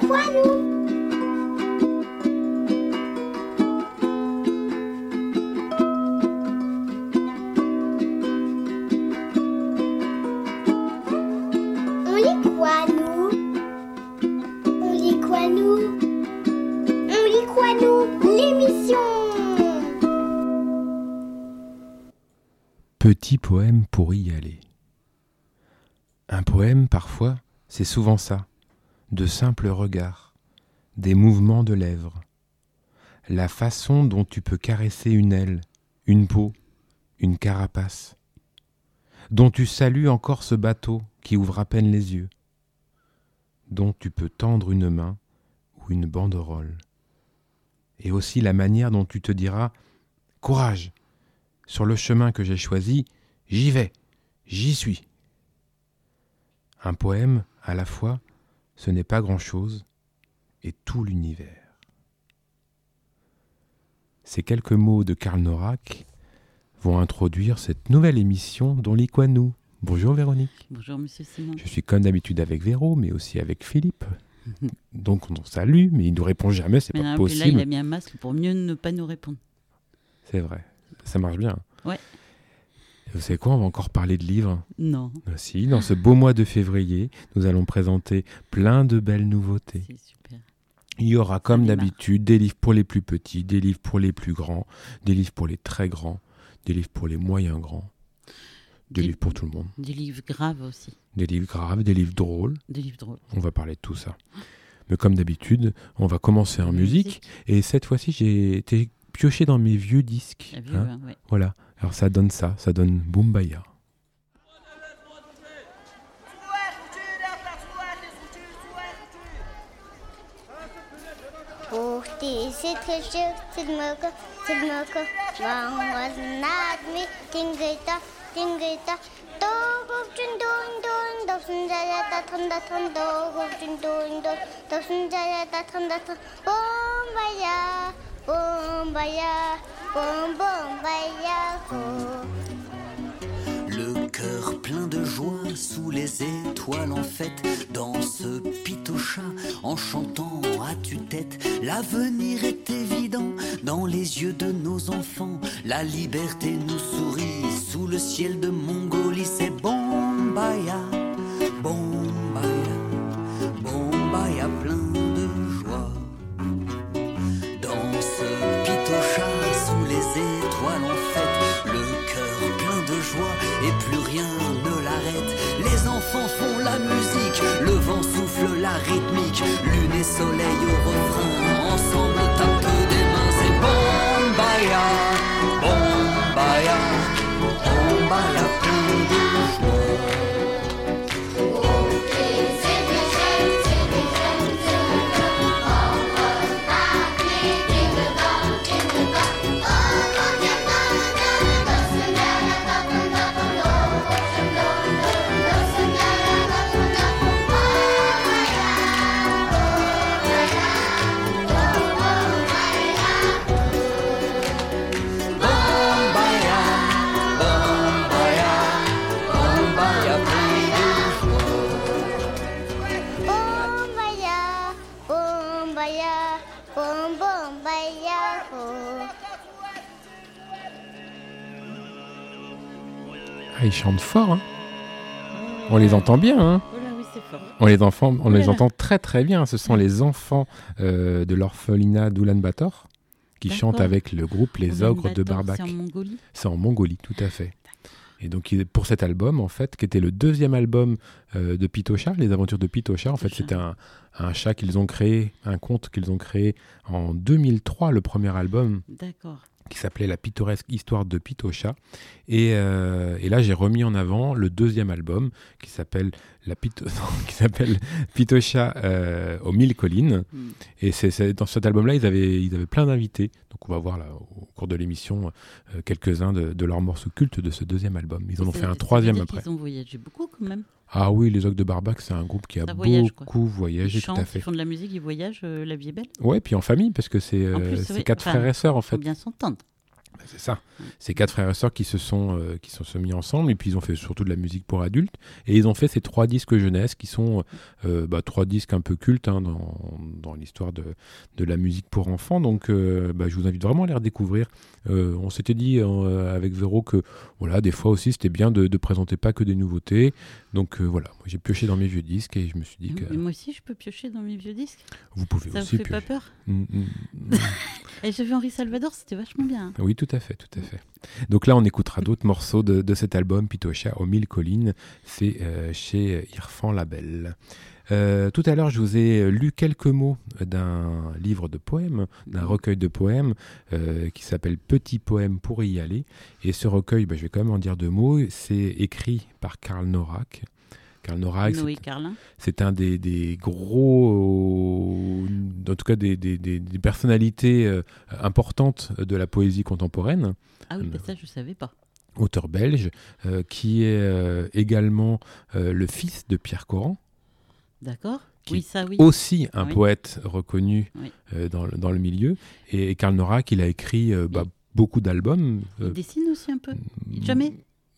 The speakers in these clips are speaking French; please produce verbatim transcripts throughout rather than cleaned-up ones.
quoi, nous? On lit quoi, nous? On lit quoi, nous? On lit quoi, nous? L'émission! Petit poème pour y aller. Un poème, parfois, c'est souvent ça, de simples regards, des mouvements de lèvres, la façon dont tu peux caresser une aile, une peau, une carapace, dont tu salues encore ce bateau qui ouvre à peine les yeux, dont tu peux tendre une main ou une banderole, et aussi la manière dont tu te diras « Courage !» Sur le chemin que j'ai choisi, j'y vais, j'y suis. Un poème, à la fois, ce n'est pas grand-chose, et tout l'univers. Ces quelques mots de Karl Norak vont introduire cette nouvelle émission dont lit quoi nous. Bonjour Véronique. Bonjour Monsieur Simon. Je suis comme d'habitude avec Véro, mais aussi avec Philippe. Donc on salue, mais il ne nous répond jamais, c'est mais pas non, possible. Là, il a mis un masque pour mieux ne pas nous répondre. C'est vrai. Ça marche bien. Ouais. Vous savez quoi, on va encore parler de livres. Non. Ah, si, dans ce beau mois de février, nous allons présenter plein de belles nouveautés. C'est super. Il y aura, comme démarre. d'habitude, des livres pour les plus petits, des livres pour les plus grands, des livres pour les très grands, des livres pour les moyens grands, des, Des- livres pour tout le monde. Des livres graves aussi. Des livres graves, des livres drôles. Des livres drôles. On va parler de tout ça. Mais comme d'habitude, on va commencer en Musique. musique. Et cette fois-ci, j'ai été pioché dans mes vieux disques. T'as vu, hein. hein, ouais. Voilà. Alors ça donne ça, ça donne Boombaya. Oh, this is the ship, Sidmoka, Sidmoka, Wang was not me, Tingita, Tingita, Dog of Jundun Dun, Dawson Jayata, Tanda Tan, Dog of Jundun Dun, Dawson Jayata, Tanda Tan, Bombaya, Bombaya, Bom Bombaya, oh. Le cœur plein de joie sous les étoiles en fête, dans ce pitocha en chantant à tue-tête. L'avenir est évident dans les yeux de nos enfants. La liberté nous sourit sous le ciel de Mongolie. C'est Bombaya, Bombaya, Bombaya plein de joie. Dans ce pitocha sous les étoiles en fête, le cœur plein de joie et plus rien ne l'arrête. Les enfants font la musique, le vent souffle la rythmique, lune et soleil au refrain, ensemble tapent des mains. C'est Bombaya, Bombaya, Bombaya plein de joie. Bombaya, Bombaya, Bombaya plein de joie. Bombaya, Bombaya, Bom Bombaya, oh. Ah, ils chantent fort, hein. On les entend bien, hein. Oh là, oui, c'est fort. On les, enfants, on Ouh là les là. entend très très bien. Ce sont les enfants euh, de l'orphelinat d'Oulan-Bator qui D'accord. chantent avec le groupe Les Oulan Ogres de Bator, Barbac. C'est en Mongolie. C'est en Mongolie, tout à fait. Et donc il- pour cet album, en fait, qui était le deuxième album euh, de Pitocha, Les Aventures de Pitocha, en fait, Pitocha. c'était un, un chat qu'ils ont créé, un conte qu'ils ont créé en deux mille trois, le premier album, D'accord. qui s'appelait La pittoresque histoire de Pitocha. Et, euh, et là, j'ai remis en avant le deuxième album qui s'appelle la Pito- non, qui s'appelle Pitocha euh, aux mille collines. Mm. Et c'est, c'est- dans cet album-là, ils avaient, ils avaient plein d'invités. Donc on va voir là, au cours de l'émission euh, quelques-uns de, de leurs morceaux cultes de ce deuxième album. Ils en ont Ça- fait un ça veut troisième dire après. Ils ont voyagé beaucoup quand même. Ah oui, les Ogres de Barbac, c'est un groupe qui a Ça voyage, quoi. beaucoup voyagé, Ils tout à chantent, fait. ils font de la musique, ils voyagent, euh, la vie est belle. Ouais, puis en famille, parce que c'est, En euh, plus, c'est oui, quatre enfin, frères et sœurs en Faut fait. bien s'entendre. C'est ça. C'est quatre frères et sœurs qui se sont euh, qui se sont mis ensemble et puis ils ont fait surtout de la musique pour adultes et ils ont fait ces trois disques jeunesse qui sont euh, bah, trois disques un peu cultes hein, dans, dans l'histoire de, de la musique pour enfants. Donc euh, bah, je vous invite vraiment à les redécouvrir. Euh, on s'était dit euh, avec Véro que voilà, des fois aussi c'était bien de, de présenter pas que des nouveautés. Donc euh, voilà, moi, j'ai pioché dans mes vieux disques et je me suis dit que Mais moi aussi je peux piocher dans mes vieux disques. vous pouvez Ça aussi vous fait piocher. pas peur? Mm, mm, mm. Et j'ai vu Henri Salvador, c'était vachement bien. Oui, tout à fait, tout à fait. Donc là, on écoutera d'autres morceaux de, de cet album, Pitocha aux mille collines, fait euh, chez Irfan Label. Euh, tout à l'heure, je vous ai lu quelques mots d'un livre de poèmes, d'un recueil de poèmes euh, qui s'appelle Petits poèmes pour y aller. Et ce recueil, bah, je vais quand même en dire deux mots, c'est écrit par Karl Norak. Karl Norak, Noé c'est, Carlin. c'est un des, des gros, euh, en tout cas des, des, des, des personnalités euh, importantes de la poésie contemporaine. Ah oui, bah ça je savais pas. Auteur belge, euh, qui est euh, également euh, le fils de Pierre Coran, D'accord. qui Oui, ça oui. aussi un Oui. poète reconnu Oui. euh, dans, le- dans le milieu. Et, et Karl Norak, il a écrit euh, bah, Oui. beaucoup d'albums. Il euh, dessine aussi un peu. Jamais.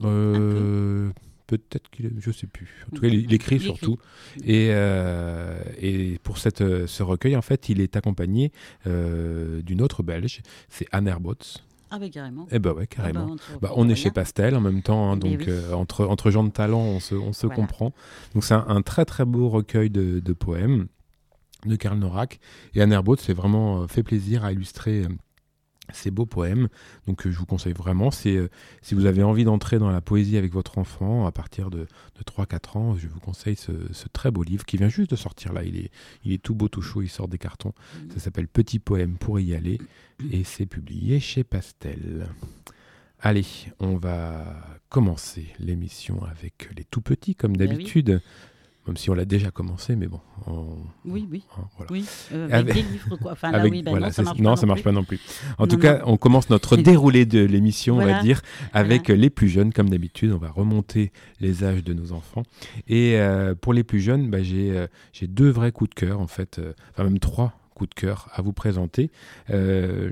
euh, Peut-être qu'il, je sais plus. En tout cas, il, il écrit Il surtout. Et, euh, et pour cette, euh, ce recueil, en fait, il est accompagné euh, d'une autre Belge, c'est Anne Herbots. Ah bah carrément. Eh ben ouais, Ah carrément. bah, on, Bah, on est voit chez bien. Pastel en même temps, hein, Eh donc oui. euh, entre, entre gens de talent, on se, on se Voilà. comprend. Donc c'est un, un très très beau recueil de, de poèmes de Karl Norak. Et Anne Herbots s'est vraiment euh, fait plaisir à illustrer euh, ces beaux poèmes. Donc euh, je vous conseille vraiment, c'est, euh, si vous avez envie d'entrer dans la poésie avec votre enfant à partir de, de trois quatre ans, je vous conseille ce, ce très beau livre qui vient juste de sortir là. Il est, il est tout beau, tout chaud, il sort des cartons. Mhm. Ça s'appelle Petits poèmes pour y aller et c'est publié chez Pastel. Allez, on va commencer l'émission avec les tout petits comme Bah oui. d'habitude. Même si on l'a déjà commencé, mais bon. on- Oui, oui. hein, voilà. Oui, euh, avec, Avec- des livres quoi. Enfin là Avec- oui, bah voilà, non, ça c'est- marche non, pas. ça non marche plus. pas non plus. En Non, tout cas, non. on commence notre déroulé de l'émission, on va Voilà. dire, avec Voilà. les plus jeunes, comme d'habitude. On va remonter les âges de nos enfants. Et euh, pour les plus jeunes, bah, j'ai, euh, j'ai deux vrais coups de cœur, en fait, euh, enfin même trois coups de cœur à vous présenter. Euh,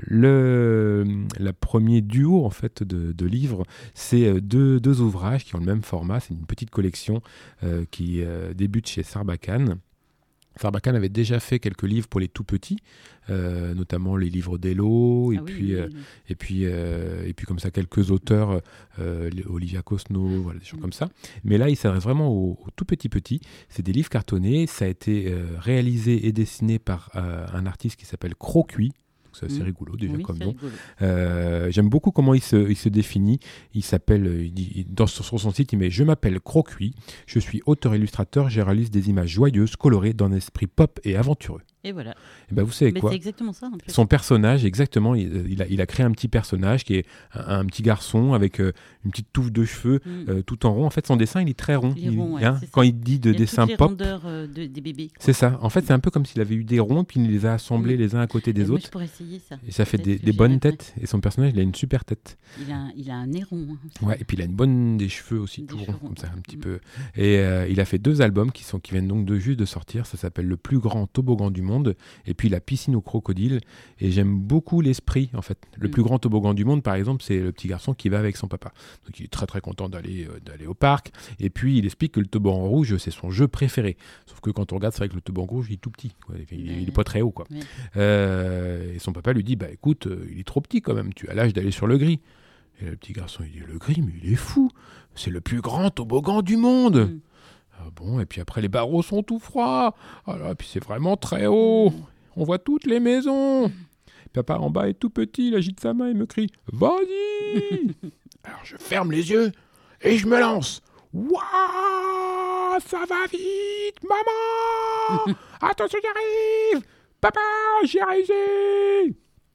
le la premier duo en fait de, de livres, c'est euh, deux, deux ouvrages qui ont le même format. C'est une petite collection euh, qui euh, débute chez Sarbacane. Sarbacane avait déjà fait quelques livres pour les tout petits, euh, notamment les livres d'Hello, et Ah oui, puis oui, euh, oui. et puis euh, et puis comme ça quelques auteurs, euh, les- Olivia Cosno, voilà des gens Mm. comme ça. Mais là, il s'adresse vraiment aux, aux tout petits petits. C'est des livres cartonnés. Ça a été euh, réalisé et dessiné par euh, un artiste qui s'appelle Crocuit. Donc c'est assez Mm. rigolo déjà Oui, comme c'est nom. rigolo. Euh, j'aime beaucoup comment il se, il se définit. Il s'appelle, euh, il dit, il- dans, sur son site, il met « Je m'appelle Crocuit, je suis auteur-illustrateur, je réalise des images joyeuses, colorées, d'un esprit pop et aventureux. » Et voilà. Et ben vous savez Mais quoi c'est exactement ça en plus. Son personnage, exactement, il, il a, il a créé un petit personnage qui est un, un petit garçon avec euh, une petite touffe de cheveux Mm. euh, tout en rond. En fait, son dessin, il est très rond. Il est rond, ouais, hein, c'est ça. quand il dit de Il y a dessin toutes les pop, rondeurs euh, de- des bébés. quoi. c'est ça. En fait, c'est un peu comme s'il avait eu des ronds, puis il les a assemblés Mm. les uns à côté Et des moi, autres. je pourrais essayer ça. Et ça fait des, Peut-être que des bonnes j'irai têtes. Et son personnage, il a une super tête. Il a, un- il a un nez rond. hein, aussi. Ouais, et puis il a une bonne des cheveux aussi, Des tout cheveux rond, ronds. comme ça, un petit Mm. peu. Et euh, il a fait deux albums qui, sont, qui viennent donc de juste de sortir. Ça s'appelle Le plus grand toboggan du monde et puis La piscine aux crocodiles. Et j'aime beaucoup l'esprit, en fait. Le Mm. plus grand toboggan du monde, par exemple, c'est le petit garçon qui va avec son papa. Donc il est très très content d'aller euh, d'aller au parc. Et puis il explique que le toboggan rouge, c'est son jeu préféré. Sauf que quand on regarde, c'est vrai que le toboggan rouge, il est tout petit. Quoi. Il, il- il est pas très haut, quoi. Ouais. Euh, et son papa lui dit, bah écoute, euh, il est trop petit quand même. Tu as l'âge d'aller sur le gris. Et le petit garçon, il dit, le gris, mais il est fou. C'est le plus grand toboggan du monde. Mm. Ah bon, et puis après, les barreaux sont tout froids. Ah là, puis c'est vraiment très haut. On voit toutes les maisons. Papa en bas est tout petit, il agite sa main et me crie « Vas-y !» Alors je ferme les yeux et je me lance. « Waouh, ça va vite, maman. Attention, j'arrive. Papa, j'ai réussi !»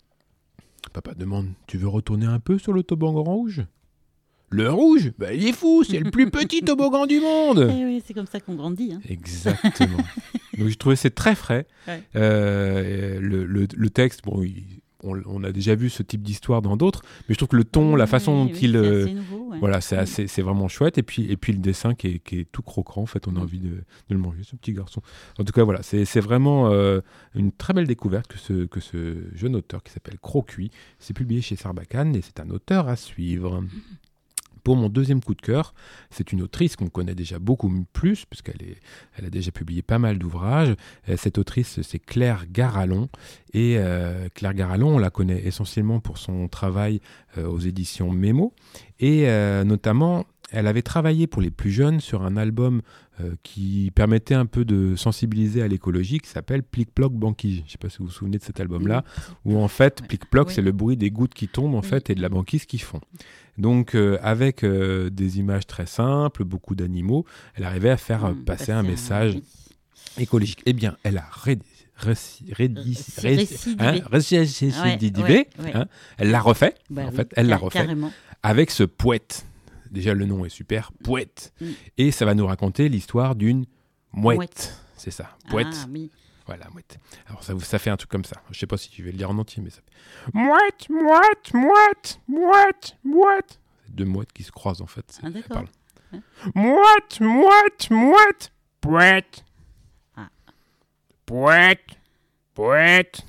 Papa demande « Tu veux retourner un peu sur le toboggan rouge ?» Le rouge, bah, il est fou, c'est le plus petit toboggan du monde. Eh oui, c'est comme ça qu'on grandit. Hein. Exactement. Donc j'ai trouvé c'est très frais. Ouais. Euh, le, le- le texte, bon, il, on, on a déjà vu ce type d'histoire dans d'autres, mais je trouve que le ton, la façon oui, dont oui, il... c'est euh, assez nouveau, ouais. Voilà, c'est, assez, c'est vraiment chouette. Et puis, et puis le dessin qui est, qui est tout croquant, en fait, on a envie de, de le manger, ce petit garçon. En tout cas, voilà, c'est, c'est vraiment euh, une très belle découverte que ce, que ce jeune auteur qui s'appelle Crocuit. C'est publié chez Sarbacane et c'est un auteur à suivre. Pour mon deuxième coup de cœur, c'est une autrice qu'on connaît déjà beaucoup plus, puisqu'elle est, elle a déjà publié pas mal d'ouvrages. Euh, cette autrice, c'est Claire Garallon. Et euh, Claire Garallon, on la connaît essentiellement pour son travail euh, aux éditions Mémo. Et euh, notamment, elle avait travaillé pour les plus jeunes sur un album euh, qui permettait un peu de sensibiliser à l'écologie, qui s'appelle Plic-Ploc Banquise. Je ne sais pas si vous vous souvenez de cet album-là, où en fait, Ouais. Plic-Ploc, Ouais. c'est le bruit des gouttes qui tombent en Oui. fait, et de la banquise qui fond. Donc, euh, avec euh, des images très simples, beaucoup d'animaux, elle arrivait à faire euh, Mmh, passer un message oui. écologique. Eh bien, elle a rédi- réci- rédi- C'est ré- récidivé. hein, récidivé, Ouais, ouais, ouais. hein. Elle l'a refait, Bah en oui, fait, elle l'a car- refait, Carrément. avec ce poète. Déjà, le nom est super, poète. Mm. Et ça va nous raconter l'histoire d'une mouette. Mouette. C'est ça, poète. Ah, oui. Voilà, mouette. Alors, ça, vous- ça fait un truc comme ça. Je sais pas si tu vais le lire en entier, mais ça fait... Mouette, mouette, mouette, mouette, mouette. C'est deux mouettes qui se croisent, en fait. Ah, d'accord. Parle. Ouais. Mouette, mouette, mouette, poète. Ah. Poète, poète,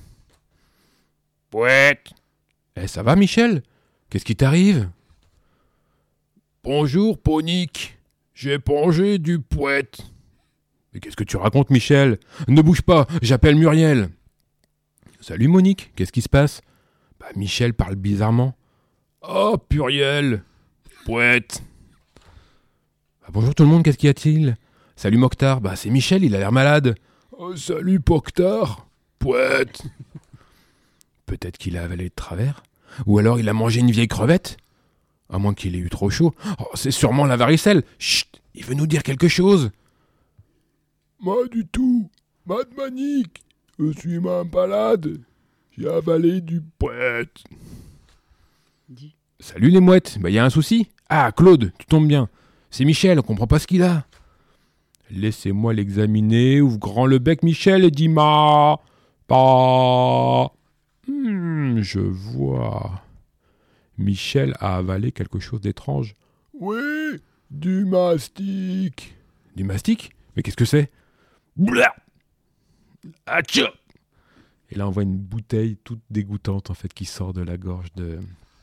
poète. Eh, ça va, Michel? Qu'est-ce qui t'arrive? Bonjour, Ponique. J'ai pongé du poète. Mais qu'est-ce que tu racontes, Michel? Ne bouge pas, j'appelle Muriel. Salut, Monique, qu'est-ce qui se passe? Bah, Michel parle bizarrement. Oh, Puriel, poète. Bah, bonjour tout le monde, qu'est-ce qu'y a-t-il? Salut, Mokhtar, bah, c'est Michel, il a l'air malade. Oh, salut, Pokhtar, poète. Peut-être qu'il a avalé de travers. Ou alors il a mangé une vieille crevette. À moins qu'il ait eu trop chaud. Oh, c'est sûrement la varicelle. Chut, il veut nous dire quelque chose. Pas du tout. Mad Manique. Je suis ma balade. J'ai avalé du poète. Du- Salut les mouettes. Bah, y a un souci? Ah, Claude, tu tombes bien. C'est Michel, on comprend pas ce qu'il a. Laissez-moi l'examiner. Ouvre grand le bec, Michel, et dis ma. Pas. Hmm, je vois. Michel a avalé quelque chose d'étrange. Oui, du mastic. Du mastic? Mais qu'est-ce que c'est? Blah! Atcha! Et là, on voit une bouteille toute dégoûtante, en fait, qui sort de la gorge de,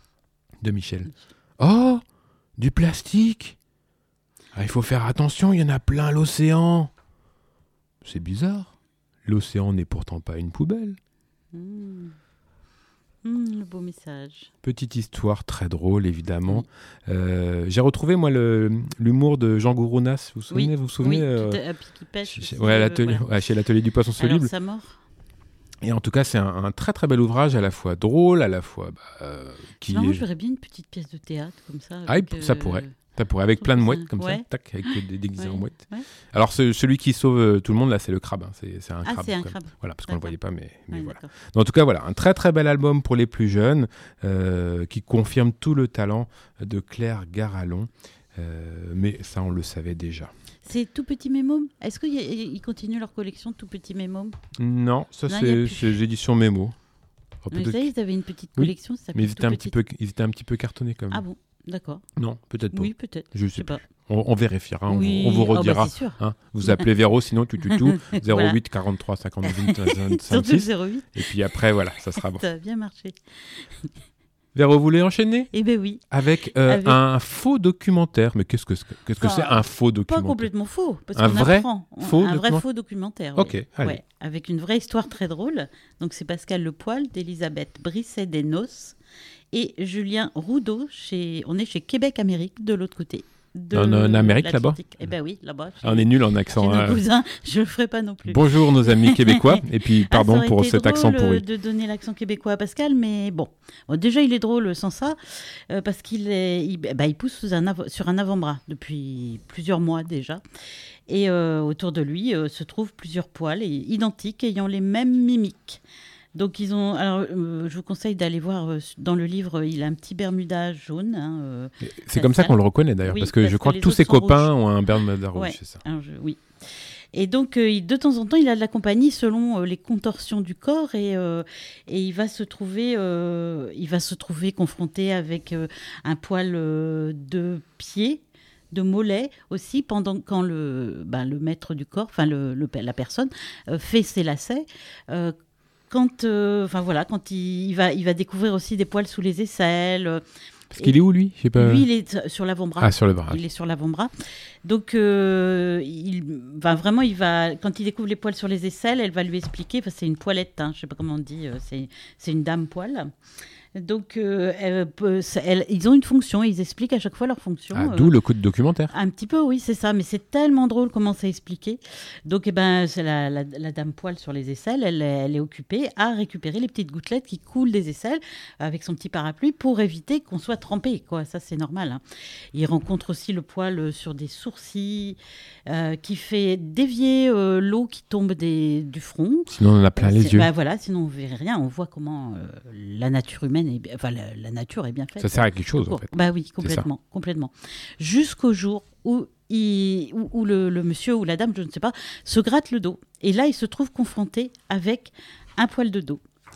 de Michel. Oh! Du plastique! Ah, il faut faire attention, il y en a plein à l'océan. C'est bizarre. L'océan n'est pourtant pas une poubelle. Mmh. Mmh, le beau message. Petite histoire très drôle, évidemment. Euh, j'ai retrouvé, moi, le, l'humour de Jean Gourounas. Vous vous souvenez, Oui, vous vous souvenez oui, euh, tout à- puis qui pêche chez, aussi, ouais, à euh, l'atelier, voilà. ouais, chez l'atelier du poisson Alors, soluble. sa mort. Et en tout cas, c'est un, un très très bel ouvrage, à la fois drôle, à la fois bah, euh, qui Non, moi, est... je verrais bien une petite pièce de théâtre comme ça. Ah, avec, ça euh, pourrait. Ça pourrait, avec je plein de trouve mouettes ça- comme ouais. ça, tac, avec des déguisés en Ouais, mouettes. ouais. Alors, ce- celui qui sauve euh, tout le monde, là, c'est le crabe. hein. C'est, c'est un Ah, crabe. c'est un quand même. crabe. Voilà, parce qu'on ne le D'accord. voyait pas, mais, mais Ouais, voilà. d'accord. En tout cas, voilà, un très très bel album pour les plus jeunes, euh, qui confirme tout le talent de Claire Garallon. Euh, mais ça, on le savait déjà. C'est Tout Petit Mémome. Est-ce qu'ils continuent leur collection Tout Petit Mémome? Non, ça, Non, c'est, y a plus. c'est les éditions Mémo. Alors, Mais peut-être- ça, ils avaient une petite Oui, collection. Ça mais ils s'appelait étaient, un Tout petit Petit- peu, ils étaient un petit peu cartonnés quand même. Ah bon, d'accord. Non, peut-être pas. Oui, peut-être. Je Je sais sais pas. On, on vérifiera, on, Oui. vous- on vous Oh, bah, redira. c'est sûr. Hein, vous appelez Véro, sinon tout, tout, tout, zéro huit Voilà. quarante-trois cinquante-deux Surtout le vingt-six. zéro huit. Et puis après, voilà, ça sera bon. Ça a bien marché. Véro, vous voulez enchaîner Eh ben oui. avec, euh, Avec- un faux documentaire. Mais qu'est-ce que c'est, qu'est-ce que Enfin, c'est un faux Pas documentaire? complètement faux. Parce Un qu'on vrai apprend. On- faux Un vrai documentaire faux documentaire. Ok, oui. allez. Ouais, avec une vraie histoire très drôle. Donc c'est Pascal Lepoil d'Elisabeth Brisset-Desnos et Julien Roudot. Chez... On est chez Québec Amérique de l'autre côté. De En- en Amérique, là-bas? l'Atlantique. Eh ben oui, là-bas. Ah, on est nul en Chez accent. nos hein. cousins, je le ferai pas non plus. Bonjour nos amis québécois. Et puis Ah, pardon ça aurait pour été cet accent drôle, euh, pourri. de donner l'accent québécois à Pascal, mais bon. Bon, déjà, il est drôle sans ça, euh, parce qu'il est, il, bah, il pousse sous un av- sur un avant-bras depuis plusieurs mois déjà. Et euh, autour de lui euh, se trouvent plusieurs poils et- identiques ayant les mêmes mimiques. Donc, ils ont. Alors, euh, je vous conseille d'aller voir euh, dans le livre, il a un petit Bermuda jaune. hein, euh, C'est comme ça qu'on le reconnaît d'ailleurs. Oui, parce que parce je que crois que les tous autres ses sont copains rouges. ont un Bermuda rouge, Ouais. c'est ça. alors, je- oui. Et donc, euh, il- de temps en temps, il a de la compagnie selon euh, les contorsions du corps et, euh, et il va se trouver, euh, il va se trouver confronté avec euh, un poil euh, de pied, de mollet aussi, pendant quand le, ben, le maître du corps, enfin le, le- la personne, euh, fait ses lacets. Euh, quand, euh, enfin voilà, quand il, il va, il va découvrir aussi des poils sous les aisselles. euh, Parce qu'il est où, lui? Je sais pas. Lui, il est sur l'avant-bras. Ah, sur le bras. Il est sur l'avant-bras. Donc, euh, il, va vraiment, il va, quand il découvre les poils sur les aisselles, elle va lui expliquer. Enfin, c'est une poilette, hein, je ne sais pas comment on dit. euh, C'est, c'est une dame poil. Donc, euh, elle peut- ça- elle- ils ont une fonction. Ils expliquent à chaque fois leur fonction. Ah, euh, d'où le coup de documentaire. Un petit peu, oui, c'est ça. Mais c'est tellement drôle comment c'est expliqué. Donc, eh ben, c'est la, la- la dame poil sur les aisselles. Elle, est- elle est occupée à récupérer les petites gouttelettes qui coulent des aisselles avec son petit parapluie pour éviter qu'on soit trempé. Quoi. Ça, c'est normal. Hein. Il rencontre aussi le poil sur des sourcils euh, qui fait dévier euh, l'eau qui tombe des, du front. Sinon, on en a plein les C'est- yeux. bah, voilà, sinon on ne verrait rien. On voit comment euh, la nature humaine, est, bien- enfin la, la nature est bien faite. Ça sert à quelque chose, en fait. Bah oui, complètement, complètement. Jusqu'au jour où, il, où, où le, le monsieur ou la dame, je ne sais pas, se gratte le dos. Et là, il se trouve confronté avec un poil de dos.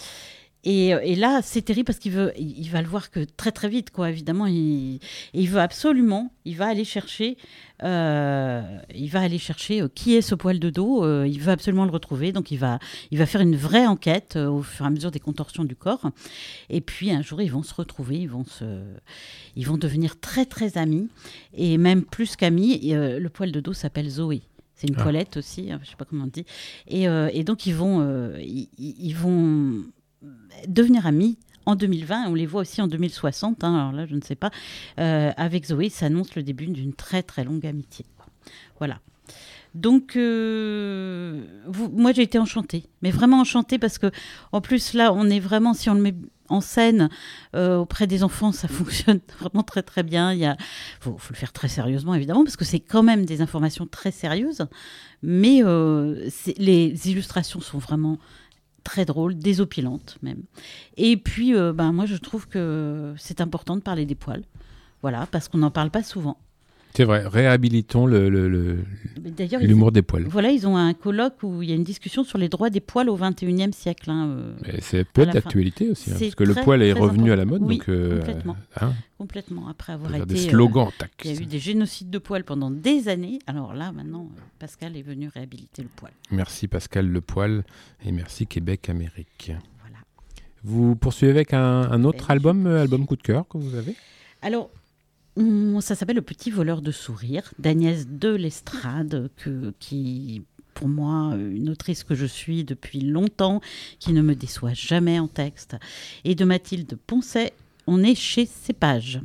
Et, et là, c'est terrible parce qu'il veut, il il va le voir que très très vite, quoi. Évidemment, il, il veut absolument, il va aller chercher, euh, il va aller chercher euh, qui est ce poil de dos. euh, il veut absolument le retrouver, donc il va, il va faire une vraie enquête euh, au fur et à mesure des contorsions du corps. Et puis un jour, ils vont se retrouver, ils vont se, ils vont devenir très très amis et même plus qu'amis. Et, euh, le poil de dos s'appelle Zoé. C'est une Ah. poilette aussi, hein, je ne sais pas comment on dit. Et, euh, et donc ils vont, euh, ils, ils vont devenir amis en deux mille vingt. On les voit aussi en deux mille soixante. Hein, alors là, je ne sais pas. Euh, avec Zoé, ça annonce le début d'une très très longue amitié. Voilà. Donc, euh, vous, moi, j'ai été enchantée, mais vraiment enchantée parce que, en plus, là, on est vraiment, si on le met en scène euh, auprès des enfants, ça fonctionne vraiment très très bien. Il y a, faut, faut le faire très sérieusement, évidemment, parce que c'est quand même des informations très sérieuses, mais euh, c'est- les illustrations sont vraiment très drôles, désopilantes même. Et puis, euh, ben, moi, je trouve que c'est important de parler des poils, voilà, parce qu'on n'en parle pas souvent. C'est vrai, réhabilitons le, le- le- D'ailleurs, ils- l'humour des poils. Voilà, ils ont un colloque où il y a une discussion sur les droits des poils au vingt et unième siècle. Hein, euh, Mais c'est peut à être la fin. d'actualité aussi, hein, C'est parce que le très, poil est très revenu à la important. mode. Oui, donc, euh, complètement. hein, complètement. Après on avoir peut faire été... des euh, slogans, tac. il y a eu des génocides de poils pendant des années. Alors là, maintenant, euh, Pascal est venu réhabiliter le poil. Merci Pascal Le Poil et merci Québec Amérique. Voilà. Vous poursuivez avec un, un autre Ben oui. album, euh, album coup de cœur que vous avez? Alors, on- ça s'appelle Le Petit Voleur de Sourires d'Agnès de l'Estrade, que, qui, pour moi, une autrice que je suis depuis longtemps, qui ne me déçoit jamais en texte, et de Mathilde Poncet. On est chez Cépage.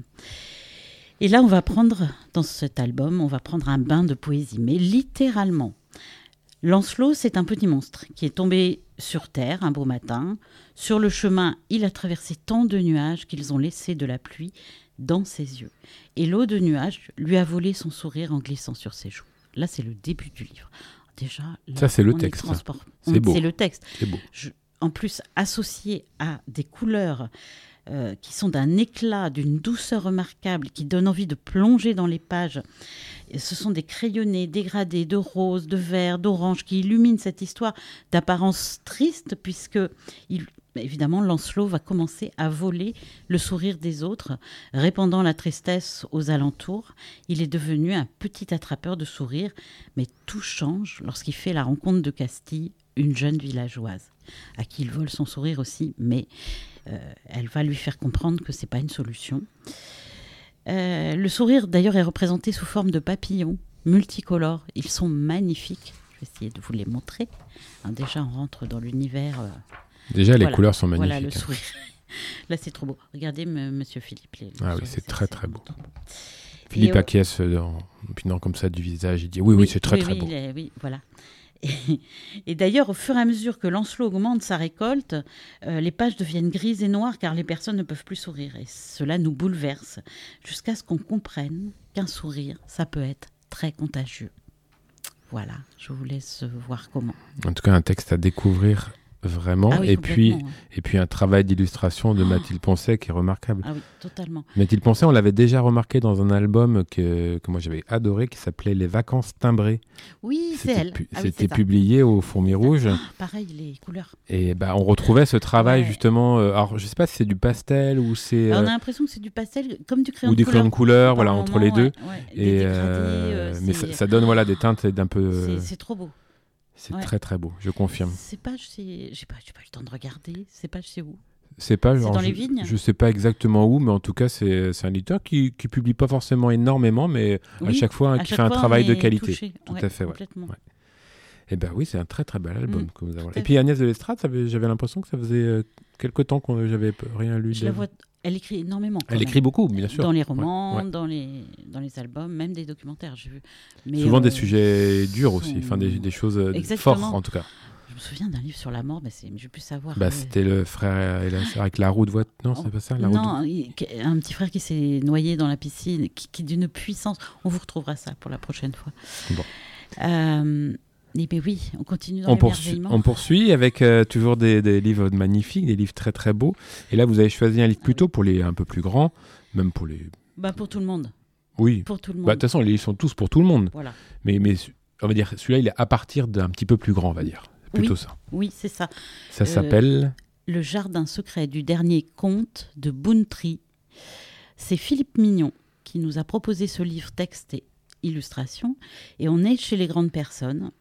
Et là, on va prendre, dans cet album, on va prendre un bain de poésie, mais littéralement. Lancelot, c'est un petit monstre qui est tombé sur terre un beau matin. Sur le chemin, il a traversé tant de nuages qu'ils ont laissé de la pluie dans ses yeux. Et l'eau de nuages lui a volé son sourire en glissant sur ses joues. Là, c'est le début du livre. Déjà, là, Ça, c'est le on est texte, ça. transport- C'est on- beau. C'est le texte. C'est beau. Je- en plus, associé à des couleurs euh, qui sont d'un éclat, d'une douceur remarquable, qui donnent envie de plonger dans les pages. Et ce sont des crayonnés dégradés de rose, de vert, d'orange qui illuminent cette histoire d'apparence triste, puisque, il, évidemment, Lancelot va commencer à voler le sourire des autres, répandant la tristesse aux alentours. Il est devenu un petit attrapeur de sourires, mais tout change lorsqu'il fait la rencontre de Castille, une jeune villageoise, à qui il vole son sourire aussi, mais euh, elle va lui faire comprendre que c'est pas une solution. Euh, le sourire, d'ailleurs, est représenté sous forme de papillons multicolores. Ils sont magnifiques. Je vais essayer de vous les montrer. Alors déjà, on rentre dans l'univers. euh, Déjà, les voilà. couleurs sont magnifiques. Voilà le sourire. Là, c'est trop beau. Regardez, m- monsieur Philippe. les- Ah le oui, sourire, c'est très, très beau. trop Philippe Et, euh, acquiesce en opinant comme ça du visage. Il dit oui, oui, c'est très, oui, très oui, beau. il est- oui, voilà. Et, et d'ailleurs, au fur et à mesure que Lancelot augmente sa récolte, euh, les pages deviennent grises et noires car les personnes ne peuvent plus sourire. Et cela nous bouleverse jusqu'à ce qu'on comprenne qu'un sourire, ça peut être très contagieux. Voilà, je vous laisse voir comment. En tout cas, un texte à découvrir vraiment. Ah oui, et, puis, complètement, hein. et puis un travail d'illustration de Oh. Mathilde Poncet qui est remarquable. Ah oui, totalement. Mathilde Poncet, on l'avait déjà remarqué dans un album que, que moi j'avais adoré, qui s'appelait Les Vacances timbrées. Oui, c'est C'était elle. pu- Ah oui, C'était c'est ça. publié au Fourmi Rouge. Ah, pareil, les couleurs. Et bah, on retrouvait ce travail Ouais. justement. euh, alors, je sais pas si c'est du pastel ou c'est. Alors, on euh, a l'impression que c'est du pastel, comme du crayon ou de des couleur. crayons de couleur, voilà, Par entre les moment, deux. ouais, ouais. Des Et, dégradés, euh, euh, mais c'est- ça, ça donne voilà, des teintes d'un peu. c'est- C'est trop beau. C'est ouais. très très beau, je confirme. C'est pas, je sais, j'ai pas, j'ai pas eu le temps de regarder. C'est pas, je sais où. C'est pas C'est genre, dans je, les vignes je sais pas exactement où, mais en tout cas, c'est c'est un éditeur qui, qui publie pas forcément énormément, mais à Oui, chaque fois, à qui chaque fait un fois, travail on de est qualité. touché. Tout Ouais, à fait, ouais. complètement. Ouais. Et ben oui, c'est un très très bel album Mm, que nous avons. tout à Et puis Agnès de Lestrade, ça avait- j'avais l'impression que ça faisait euh, quelque temps que j'avais p- rien lu. Je la d'elle. vois, elle écrit énormément. quand Elle même. écrit beaucoup, bien sûr. Dans les romans, Ouais, ouais. dans les dans les albums, même des documentaires, j'ai vu. Mais, Souvent euh, des sujets durs aussi, sont- enfin des, des choses euh, Exactement. fortes en tout cas. Je me souviens d'un livre sur la mort, mais c'est, je plus savoir. Bah, euh, c'était le frère et la sœur avec la roue de voiture. Non, c'est pas ça, la roue de- non, il- un petit frère qui s'est noyé dans la piscine, qui, qui d'une puissance. On vous retrouvera ça pour la prochaine fois. Bon. Euh, et ben oui, on continue dans On poursuit, l'émerveillement. on poursuit avec euh, toujours des, des livres magnifiques, des livres très très beaux. Et là, vous avez choisi un livre plutôt pour les un peu plus grands, même pour les. Bah, pour tout le monde. Oui. Pour tout le monde. Bah, de toute façon, les livres sont tous pour tout le monde. Voilà. Mais, mais on va dire, celui-là, il est à partir d'un petit peu plus grand, on va dire. C'est plutôt Oui. ça. Oui, c'est ça. Ça Euh, s'appelle. Le jardin secret du dernier conte de Bounty. C'est Philippe Mignon qui nous a proposé ce livre texte et illustration. Et on est chez les grandes personnes.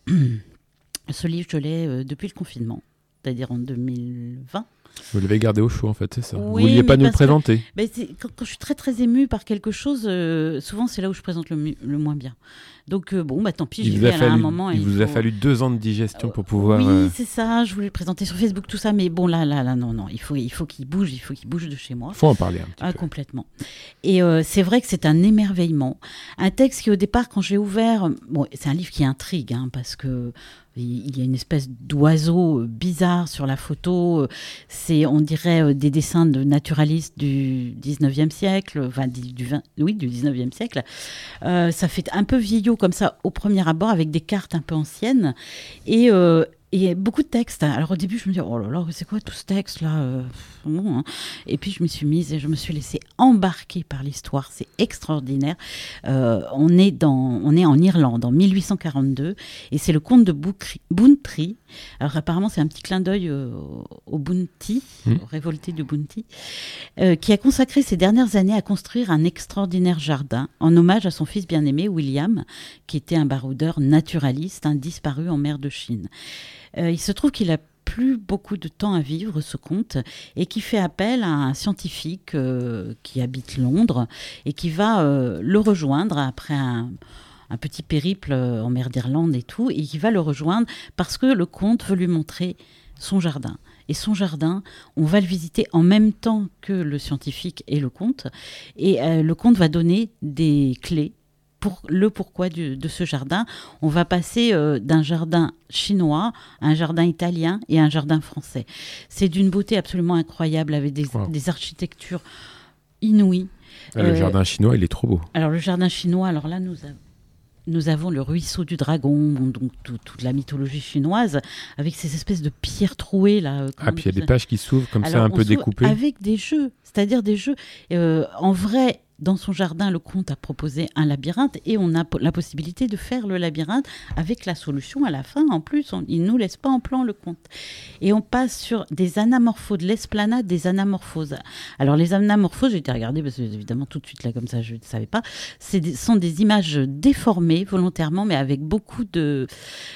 Ce livre, je l'ai euh, depuis le confinement, c'est-à-dire en deux mille vingt. Vous l'avez gardé au chaud, en fait, c'est ça. Oui, vous vouliez pas mais nous le parce que- présenter. Ben, c'est- quand, quand je suis très très émue par quelque chose, euh, souvent c'est là où je présente le, mu- le moins bien. Donc euh, bon, bah tant pis, j'y Il vous, vais a à fallu, un moment. il il vous a faut- fallu deux ans de digestion pour pouvoir. Oui, euh, c'est ça. Je voulais le présenter sur Facebook, tout ça, mais bon là, là, là, non, non, il faut, il faut qu'il bouge, il faut qu'il bouge de chez moi. faut en parler un petit Ah, peu. complètement. Et euh, c'est vrai que c'est un émerveillement. Un texte qui, au départ, quand j'ai ouvert, bon, c'est un livre qui intrigue, hein, parce que il y a une espèce d'oiseau euh, bizarre sur la photo. Euh, C'est, on dirait, euh, des dessins de naturalistes du dix-neuvième siècle, enfin, du, du vingt, oui, du dix-neuvième siècle. Euh, ça fait un peu vieillot comme ça au premier abord, avec des cartes un peu anciennes. Et euh, et beaucoup de textes. Alors au début, je me disais, oh là là, c'est quoi tout ce texte-là euh, bon, hein. Et puis je m'y suis mise et je me suis laissée embarquer par l'histoire. C'est extraordinaire. Euh, on, est dans, on est en Irlande en mille huit cent quarante-deux et c'est le comte de Boukri- Bounty. Alors apparemment, c'est un petit clin d'œil euh, au Bounty, Mmh. au révolté de Bounty, euh, qui a consacré ses dernières années à construire un extraordinaire jardin en hommage à son fils bien-aimé, William, qui était un baroudeur naturaliste, un disparu en mer de Chine. Euh, il se trouve qu'il a plus beaucoup de temps à vivre, ce comte, et qui fait appel à un scientifique euh, qui habite Londres et qui va euh, le rejoindre après un, un petit périple euh, en mer d'Irlande et tout, et qui va le rejoindre parce que le comte veut lui montrer son jardin. Et son jardin, on va le visiter en même temps que le scientifique et le comte, et euh, le comte va donner des clés pour le pourquoi du, de ce jardin. On va passer euh, d'un jardin chinois à un jardin italien et à un jardin français. C'est d'une beauté absolument incroyable, avec des, Wow. des architectures inouïes. Ah, le Euh, jardin chinois, il est trop beau. Alors le jardin chinois, alors là nous, a- nous avons le ruisseau du dragon, donc tout- toute la mythologie chinoise, avec ces espèces de pierres trouées là. euh, Ah, comment puis il y a on dit des pages qui s'ouvrent comme ça, alors, un on peu s'ouvre découpées. avec des jeux, c'est-à-dire des jeux. Euh, en vrai, dans son jardin, le comte a proposé un labyrinthe et on a po- la possibilité de faire le labyrinthe avec la solution à la fin. En plus, on- il ne nous laisse pas en plan, le comte. Et on passe sur des anamorphoses, de l'esplanade des anamorphoses. Alors, les anamorphoses, j'ai été regarder parce que, évidemment, tout de suite, là, comme ça, je ne savais pas. Ce sont des images déformées volontairement, mais avec beaucoup de.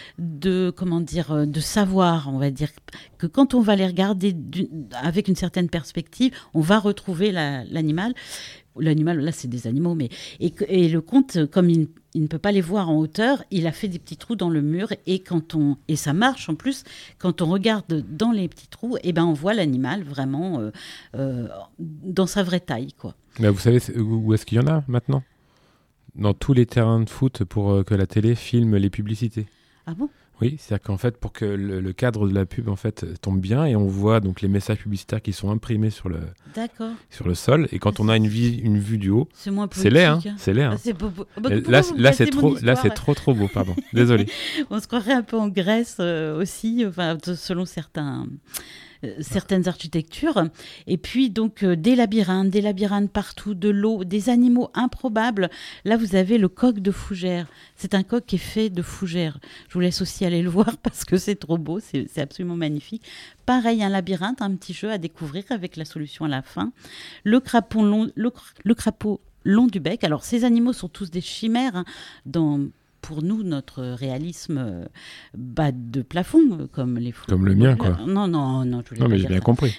de comment dire euh, de savoir, on va dire que quand on va les regarder d'une- avec une certaine perspective, on va retrouver la- l'animal. L'animal, là, c'est des animaux, mais et, que- et le comte, comme il, il ne peut pas les voir en hauteur, il a fait des petits trous dans le mur et quand on et ça marche en plus. Quand on regarde dans les petits trous, et ben on voit l'animal vraiment euh, euh, dans sa vraie taille, quoi. Mais vous savez c'est- où où est-ce qu'il y en a maintenant? Dans tous les terrains de foot pour euh, que la télé filme les publicités. Ah bon? Oui, c'est-à-dire qu'en fait, pour que le, le cadre de la pub en fait tombe bien, et on voit donc les messages publicitaires qui sont imprimés sur le, D'accord. sur le sol, et quand on a une vue, une vue du haut, C'est moins c'est laid, hein, poétique. c'est laid. Hein. Ah, c'est beau- beau- bah, Et pourquoi là, vous là, me c'est cassez mon trop, là, histoire c'est trop, trop beau, pardon. Désolé. On se croirait un peu en Grèce euh, aussi, enfin, t- selon certains, euh, certaines architectures. Et puis, donc, euh, des labyrinthes, des labyrinthes partout, de l'eau, des animaux improbables. Là, vous avez le coq de fougère. C'est un coq qui est fait de fougère. Je vous laisse aussi aller le voir parce que c'est trop beau, c'est c'est absolument magnifique. Pareil, un labyrinthe, un petit jeu à découvrir avec la solution à la fin. Le crapaud long, le, cr- le crapaud long du bec. Alors, ces animaux sont tous des chimères, hein, dans... Pour nous, notre réalisme euh, bas de plafond, euh, comme les fous. Comme le mien, quoi. Non, non, non, je voulais Non, pas mais j'ai dire bien ça. compris.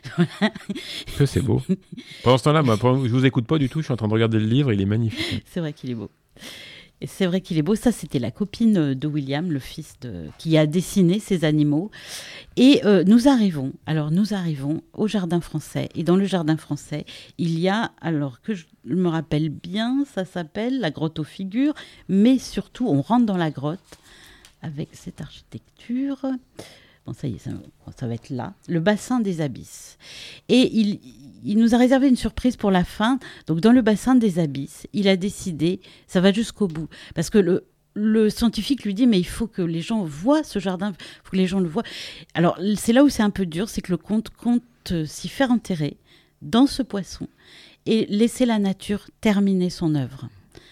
Que c'est beau. Pendant ce temps-là, moi, pendant- je vous écoute pas du tout. Je suis en train de regarder le livre. Il est magnifique. C'est vrai qu'il est beau. Et c'est vrai qu'il est beau. Ça, c'était la copine de William, le fils de... qui a dessiné ces animaux. Et euh, nous arrivons, alors nous arrivons au jardin français. Et dans le jardin français, il y a, alors que je me rappelle bien, ça s'appelle la grotte aux figures. Mais surtout, on rentre dans la grotte avec cette architecture. Bon, ça y est, ça, ça va être là. Le bassin des abysses. Et il, il nous a réservé une surprise pour la fin. Donc, dans le bassin des abysses, il a décidé, ça va jusqu'au bout. Parce que le, le scientifique lui dit, mais il faut que les gens voient ce jardin, il faut que les gens le voient. Alors, c'est là où c'est un peu dur, c'est que le comte compte euh, s'y faire enterrer dans ce poisson et laisser la nature terminer son œuvre.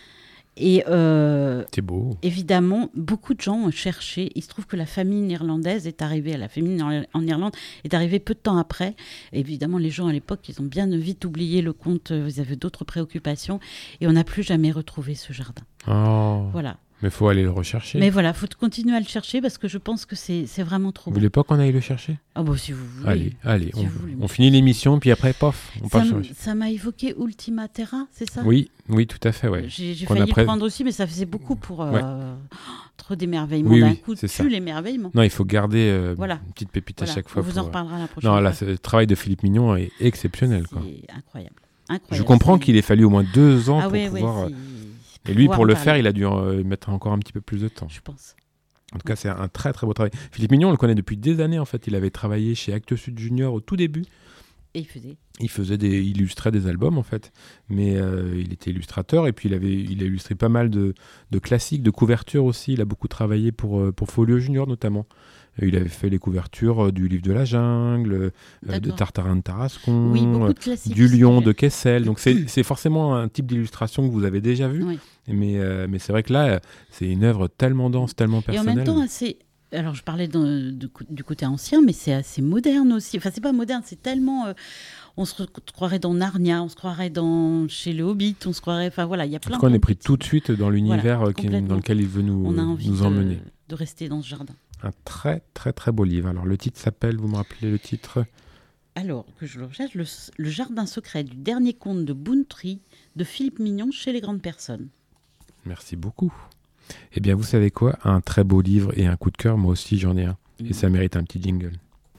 Et euh, C'est beau. évidemment, beaucoup de gens ont cherché. Il se trouve que la famille néerlandaise est arrivée, la famille en, en Irlande est arrivée peu de temps après. Évidemment, les gens à l'époque, ils ont bien vite oublié le conte. Ils avaient d'autres préoccupations et on n'a plus jamais retrouvé ce jardin. Oh. Voilà. Mais faut aller le rechercher. Mais voilà, faut continuer à le chercher parce que je pense que c'est c'est vraiment trop Vous beau. voulez pas qu'on aille le chercher? Ah bon, si vous voulez. Allez, allez. Si on, vous voulez. on finit l'émission, puis après, pof, on Ça passe m- sur... ça m'a évoqué Ultima Terra, c'est ça? Oui, oui, tout à fait, ouais. J'ai j'ai Qu'on failli a pré- prendre aussi, mais ça faisait beaucoup pour euh, Ouais. trop d'émerveillement Oui, d'un oui, coup. c'est Tu ça. l'émerveillement. Non, il faut garder euh, Voilà. une petite pépite à Voilà. chaque fois. On vous pour, en euh, reparlera la prochaine Non, fois. là, c'est- le travail de Philippe Mignon est exceptionnel, quoi. C'est incroyable. Je incroyable. comprends C'est- qu'il ait fallu au moins deux ans ah pour ouais, pouvoir... ouais, euh, c'est- Et lui, pouvoir pour en le parler, faire, il a dû euh, mettre encore un petit peu plus de temps. je pense. En tout cas, c'est un très très beau travail. Philippe Mignon, on le connaît depuis des années, en fait. Il avait travaillé chez Actes Sud Junior au tout début. Et il faisait. Il faisait des, il illustrait des albums, en fait. Mais euh, il était illustrateur, et puis il, avait, il a illustré pas mal de, de classiques, de couvertures aussi. Il a beaucoup travaillé pour, euh, pour Folio Junior, notamment. Euh, Il avait fait les couvertures euh, du Livre de la Jungle, euh, de D'accord. Tartarin de Tarascon, Oui, beaucoup euh, de classiques. du Lion aussi. de Kessel. Donc c'est c'est forcément un type d'illustration que vous avez déjà vu. Oui. Mais, euh, mais c'est vrai que là, euh, c'est une œuvre tellement dense, tellement Et en personnelle. même temps, assez. Alors, je parlais dans- de- du côté ancien, mais c'est assez moderne aussi. Enfin, c'est pas moderne, c'est tellement. euh, on se re- croirait dans Narnia, on se croirait dans chez le Hobbit, on se croirait. Enfin, voilà, il y a En plein tout cas, on plein est de pris petits- tout de suite dans l'univers Voilà, euh, qui- complètement. dans lequel il veut nous, On a envie nous de, emmener. de rester dans ce jardin. Un très très très beau livre. Alors le titre s'appelle, vous me rappelez le titre? Alors, que je le recherche, le, le jardin secret du dernier conte de Bountree de Philippe Mignon chez les grandes personnes. Merci beaucoup. Eh bien, vous savez quoi? Un très beau livre et un coup de cœur, moi aussi j'en ai un. Et ça mérite un petit jingle.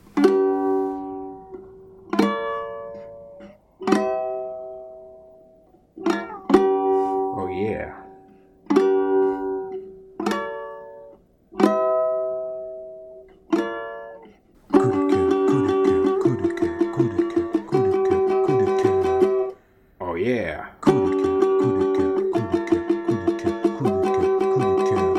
Oh yeah. Coup de cœur, coup de cœur, coup de cœur, coup de cœur, coup de cœur, coup de cœur. Oh yeah. Coup de cœur, coup de cœur, coup de cœur, coup de cœur, coup de cœur, coup de cœur.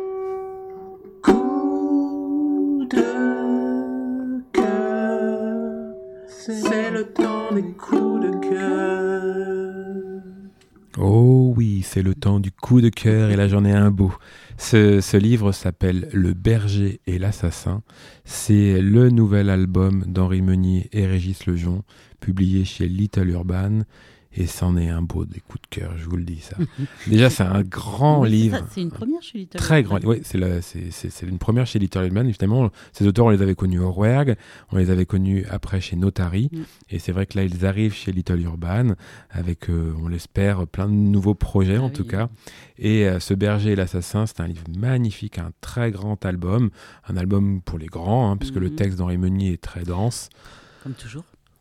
Coup de cœur, c'est le temps des coups de cœur. Oh oui, c'est le temps du coup de cœur et là j'en ai un beau. Ce, ce livre s'appelle Le berger et l'assassin. C'est le nouvel album d'Henri Meunier et Régis Lejon, publié chez Little Urban. Et c'en est un beau des coups de cœur, je vous le dis ça. Déjà, c'est un grand Oui, c'est livre. ça, c'est une première chez Little Très Urban. grand. Oui, c'est, la- c'est, c'est, c'est une première chez Little Urban. Évidemment, ces auteurs, on les avait connus au Rouergue, on les avait connus après chez Notary. Mm. Et c'est vrai que là, ils arrivent chez Little Urban avec, euh, on l'espère, plein de nouveaux projets Ah en oui. tout cas. Et euh, Ce berger et l'assassin, c'est un livre magnifique, un très grand album. Un album pour les grands, hein, puisque le Mhm. texte d'Henri Meunier est très dense. Comme toujours.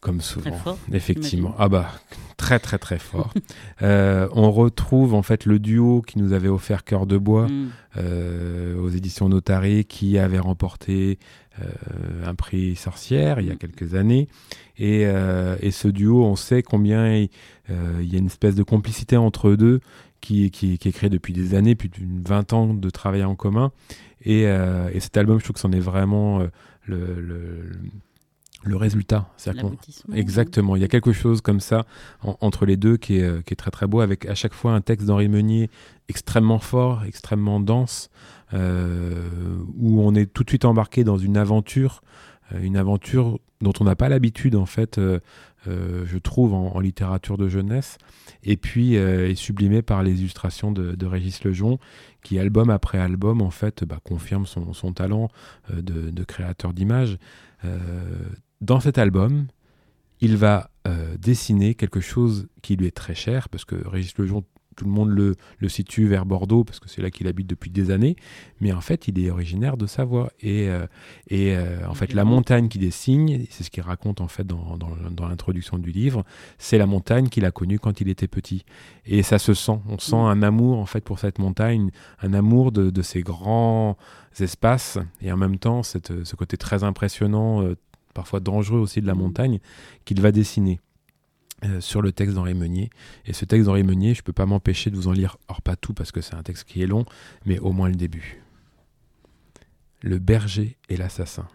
Comme souvent, Très fort, effectivement. j'imagine. Ah bah, très très très fort. euh, on retrouve en fait le duo qui nous avait offert Cœur de bois Mm. euh, aux éditions Notari, qui avait remporté euh, un prix Sorcière il y a Mm. quelques années. Et, euh, et ce duo, on sait combien il euh, y a une espèce de complicité entre eux deux qui, qui, qui est créée depuis des années, plus de vingt ans de travail en commun. Et, euh, et cet album, je trouve que c'en est vraiment euh, le... le le résultat. C'est-à-dire qu'on- L'aboutissement. Exactement. Il y a quelque chose comme ça en- entre les deux qui est, euh, qui est très très beau, avec à chaque fois un texte d'Henri Meunier extrêmement fort, extrêmement dense, euh, où on est tout de suite embarqué dans une aventure, euh, une aventure dont on n'a pas l'habitude en fait, euh, euh, je trouve, en, en littérature de jeunesse, et puis euh, est sublimé par les illustrations de, de Régis Lejon, qui album après album en fait bah, confirme son, son talent euh, de, de créateur d'images. Euh, Dans cet album, il va euh, dessiner quelque chose qui lui est très cher, parce que Régis Lejon, tout le monde le, le situe vers Bordeaux, parce que c'est là qu'il habite depuis des années, mais en fait, il est originaire de Savoie. Et, euh, et euh, en fait, la montagne qu'il dessine, c'est ce qu'il raconte en fait dans, dans, dans l'introduction du livre, c'est la montagne qu'il a connue quand il était petit. Et ça se sent, on sent un amour en fait pour cette montagne, un amour de, de ces grands espaces, et en même temps, cette, ce côté très impressionnant, euh, parfois dangereux aussi de la montagne, qu'il va dessiner euh, sur le texte d'Henri Meunier. Et ce texte d'Henri Meunier, je ne peux pas m'empêcher de vous en lire, or pas tout parce que c'est un texte qui est long, mais au moins le début. Le berger et l'assassin.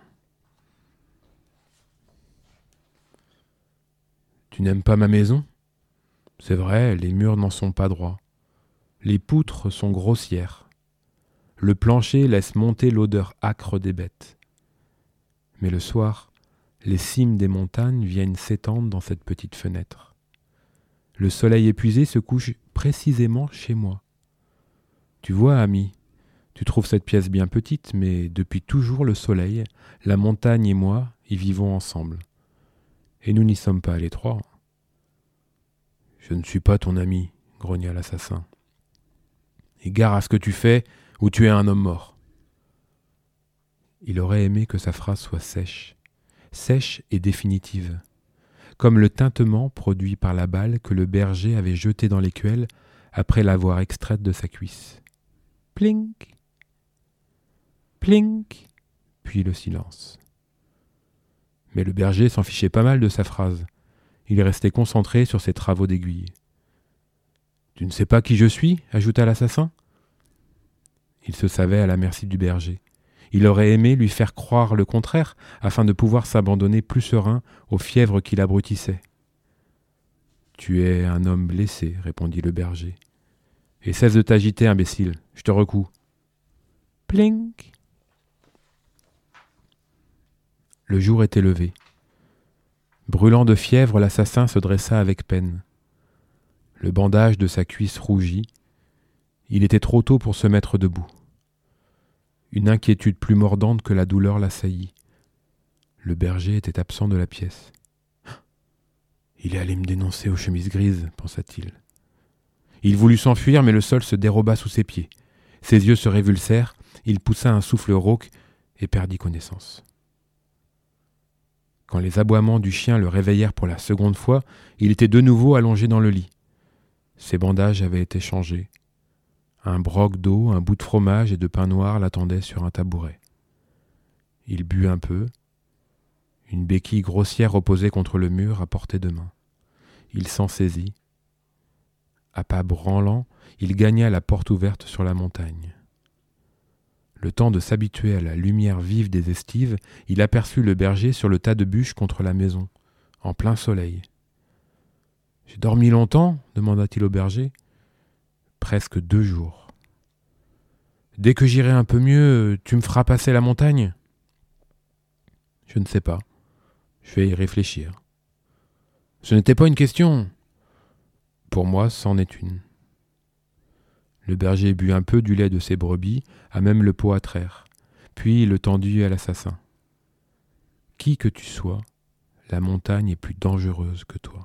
Tu n'aimes pas ma maison ? C'est vrai, les murs n'en sont pas droits. Les poutres sont grossières. Le plancher laisse monter l'odeur âcre des bêtes. Mais le soir, les cimes des montagnes viennent s'étendre dans cette petite fenêtre. Le soleil épuisé se couche précisément chez moi. Tu vois, ami, tu trouves cette pièce bien petite, mais depuis toujours le soleil, la montagne et moi y vivons ensemble. Et nous n'y sommes pas à l'étroit. Je ne suis pas ton ami, grogna l'assassin. Et gare à ce que tu fais, ou tu es un homme mort. Il aurait aimé que sa phrase soit sèche. Sèche et définitive, comme le tintement produit par la balle que le berger avait jetée dans l'écuelle après l'avoir extraite de sa cuisse. Plink, plink, puis le silence. Mais le berger s'en fichait pas mal de sa phrase. Il restait concentré sur ses travaux d'aiguille. « Tu ne sais pas qui je suis » ajouta l'assassin. Il se savait à la merci du berger. Il aurait aimé lui faire croire le contraire, afin de pouvoir s'abandonner plus serein aux fièvres qui l'abrutissaient. « Tu es un homme blessé, » répondit le berger. « Et cesse de t'agiter, imbécile, je te recoue. » Plink. Le jour était levé. Brûlant de fièvre, l'assassin se dressa avec peine. Le bandage de sa cuisse rougit. Il était trop tôt pour se mettre debout. Une inquiétude plus mordante que la douleur l'assaillit. Le berger était absent de la pièce. « Il est allé me dénoncer aux chemises grises, pensa-t-il. Il voulut s'enfuir, mais le sol se déroba sous ses pieds. Ses yeux se révulsèrent, il poussa un souffle rauque et perdit connaissance. Quand les aboiements du chien le réveillèrent pour la seconde fois, il était de nouveau allongé dans le lit. Ses bandages avaient été changés. Un broc d'eau, un bout de fromage et de pain noir l'attendaient sur un tabouret. Il but un peu. Une béquille grossière reposait contre le mur à portée de main. Il s'en saisit. À pas branlants, il gagna la porte ouverte sur la montagne. Le temps de s'habituer à la lumière vive des estives, il aperçut le berger sur le tas de bûches contre la maison, en plein soleil. « J'ai dormi longtemps ?» demanda-t-il au berger. « Presque deux jours. »« Dès que j'irai un peu mieux, tu me feras passer la montagne ?»« Je ne sais pas. Je vais y réfléchir. »« Ce n'était pas une question. »« Pour moi, c'en est une. » Le berger but un peu du lait de ses brebis, à même le pot à traire, puis le tendit à l'assassin. « Qui que tu sois, la montagne est plus dangereuse que toi. »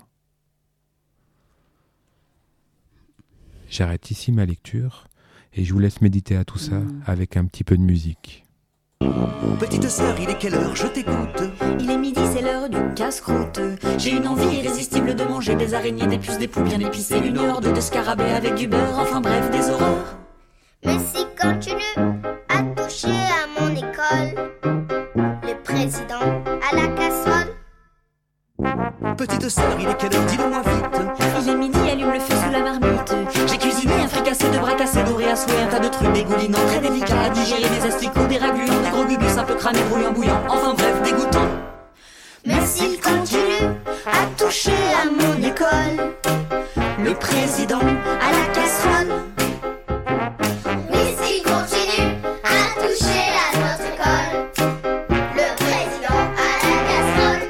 J'arrête ici ma lecture et je vous laisse méditer à tout ça Mmh. avec un petit peu de musique. Petite sœur, il est quelle heure? Je t'écoute. Il est midi, c'est l'heure du casse-croûte. J'ai une envie irrésistible de manger des araignées, des puces, des poules bien épicées, une horde de scarabées avec du beurre, enfin bref, des horreurs. Mais si continue à toucher à mon école, le président à la casserole. Petite sœur, il est quelle heure? Dis-le-moi vite. Il est midi, allume le feu sous la marmite. J'ai cuisiné un fricassé de bras cassés, doré à souhait, un tas de trucs dégoulinants, très délicats à digérer, des asticots, des ragulants, des gros gugus, un peu crânés, brouillant, bouillant, enfin bref, dégoûtant. Mais s'il continue à toucher à mon école, Le président à la casserole. Oui, s'il continue à toucher à notre école, le président à la casserole.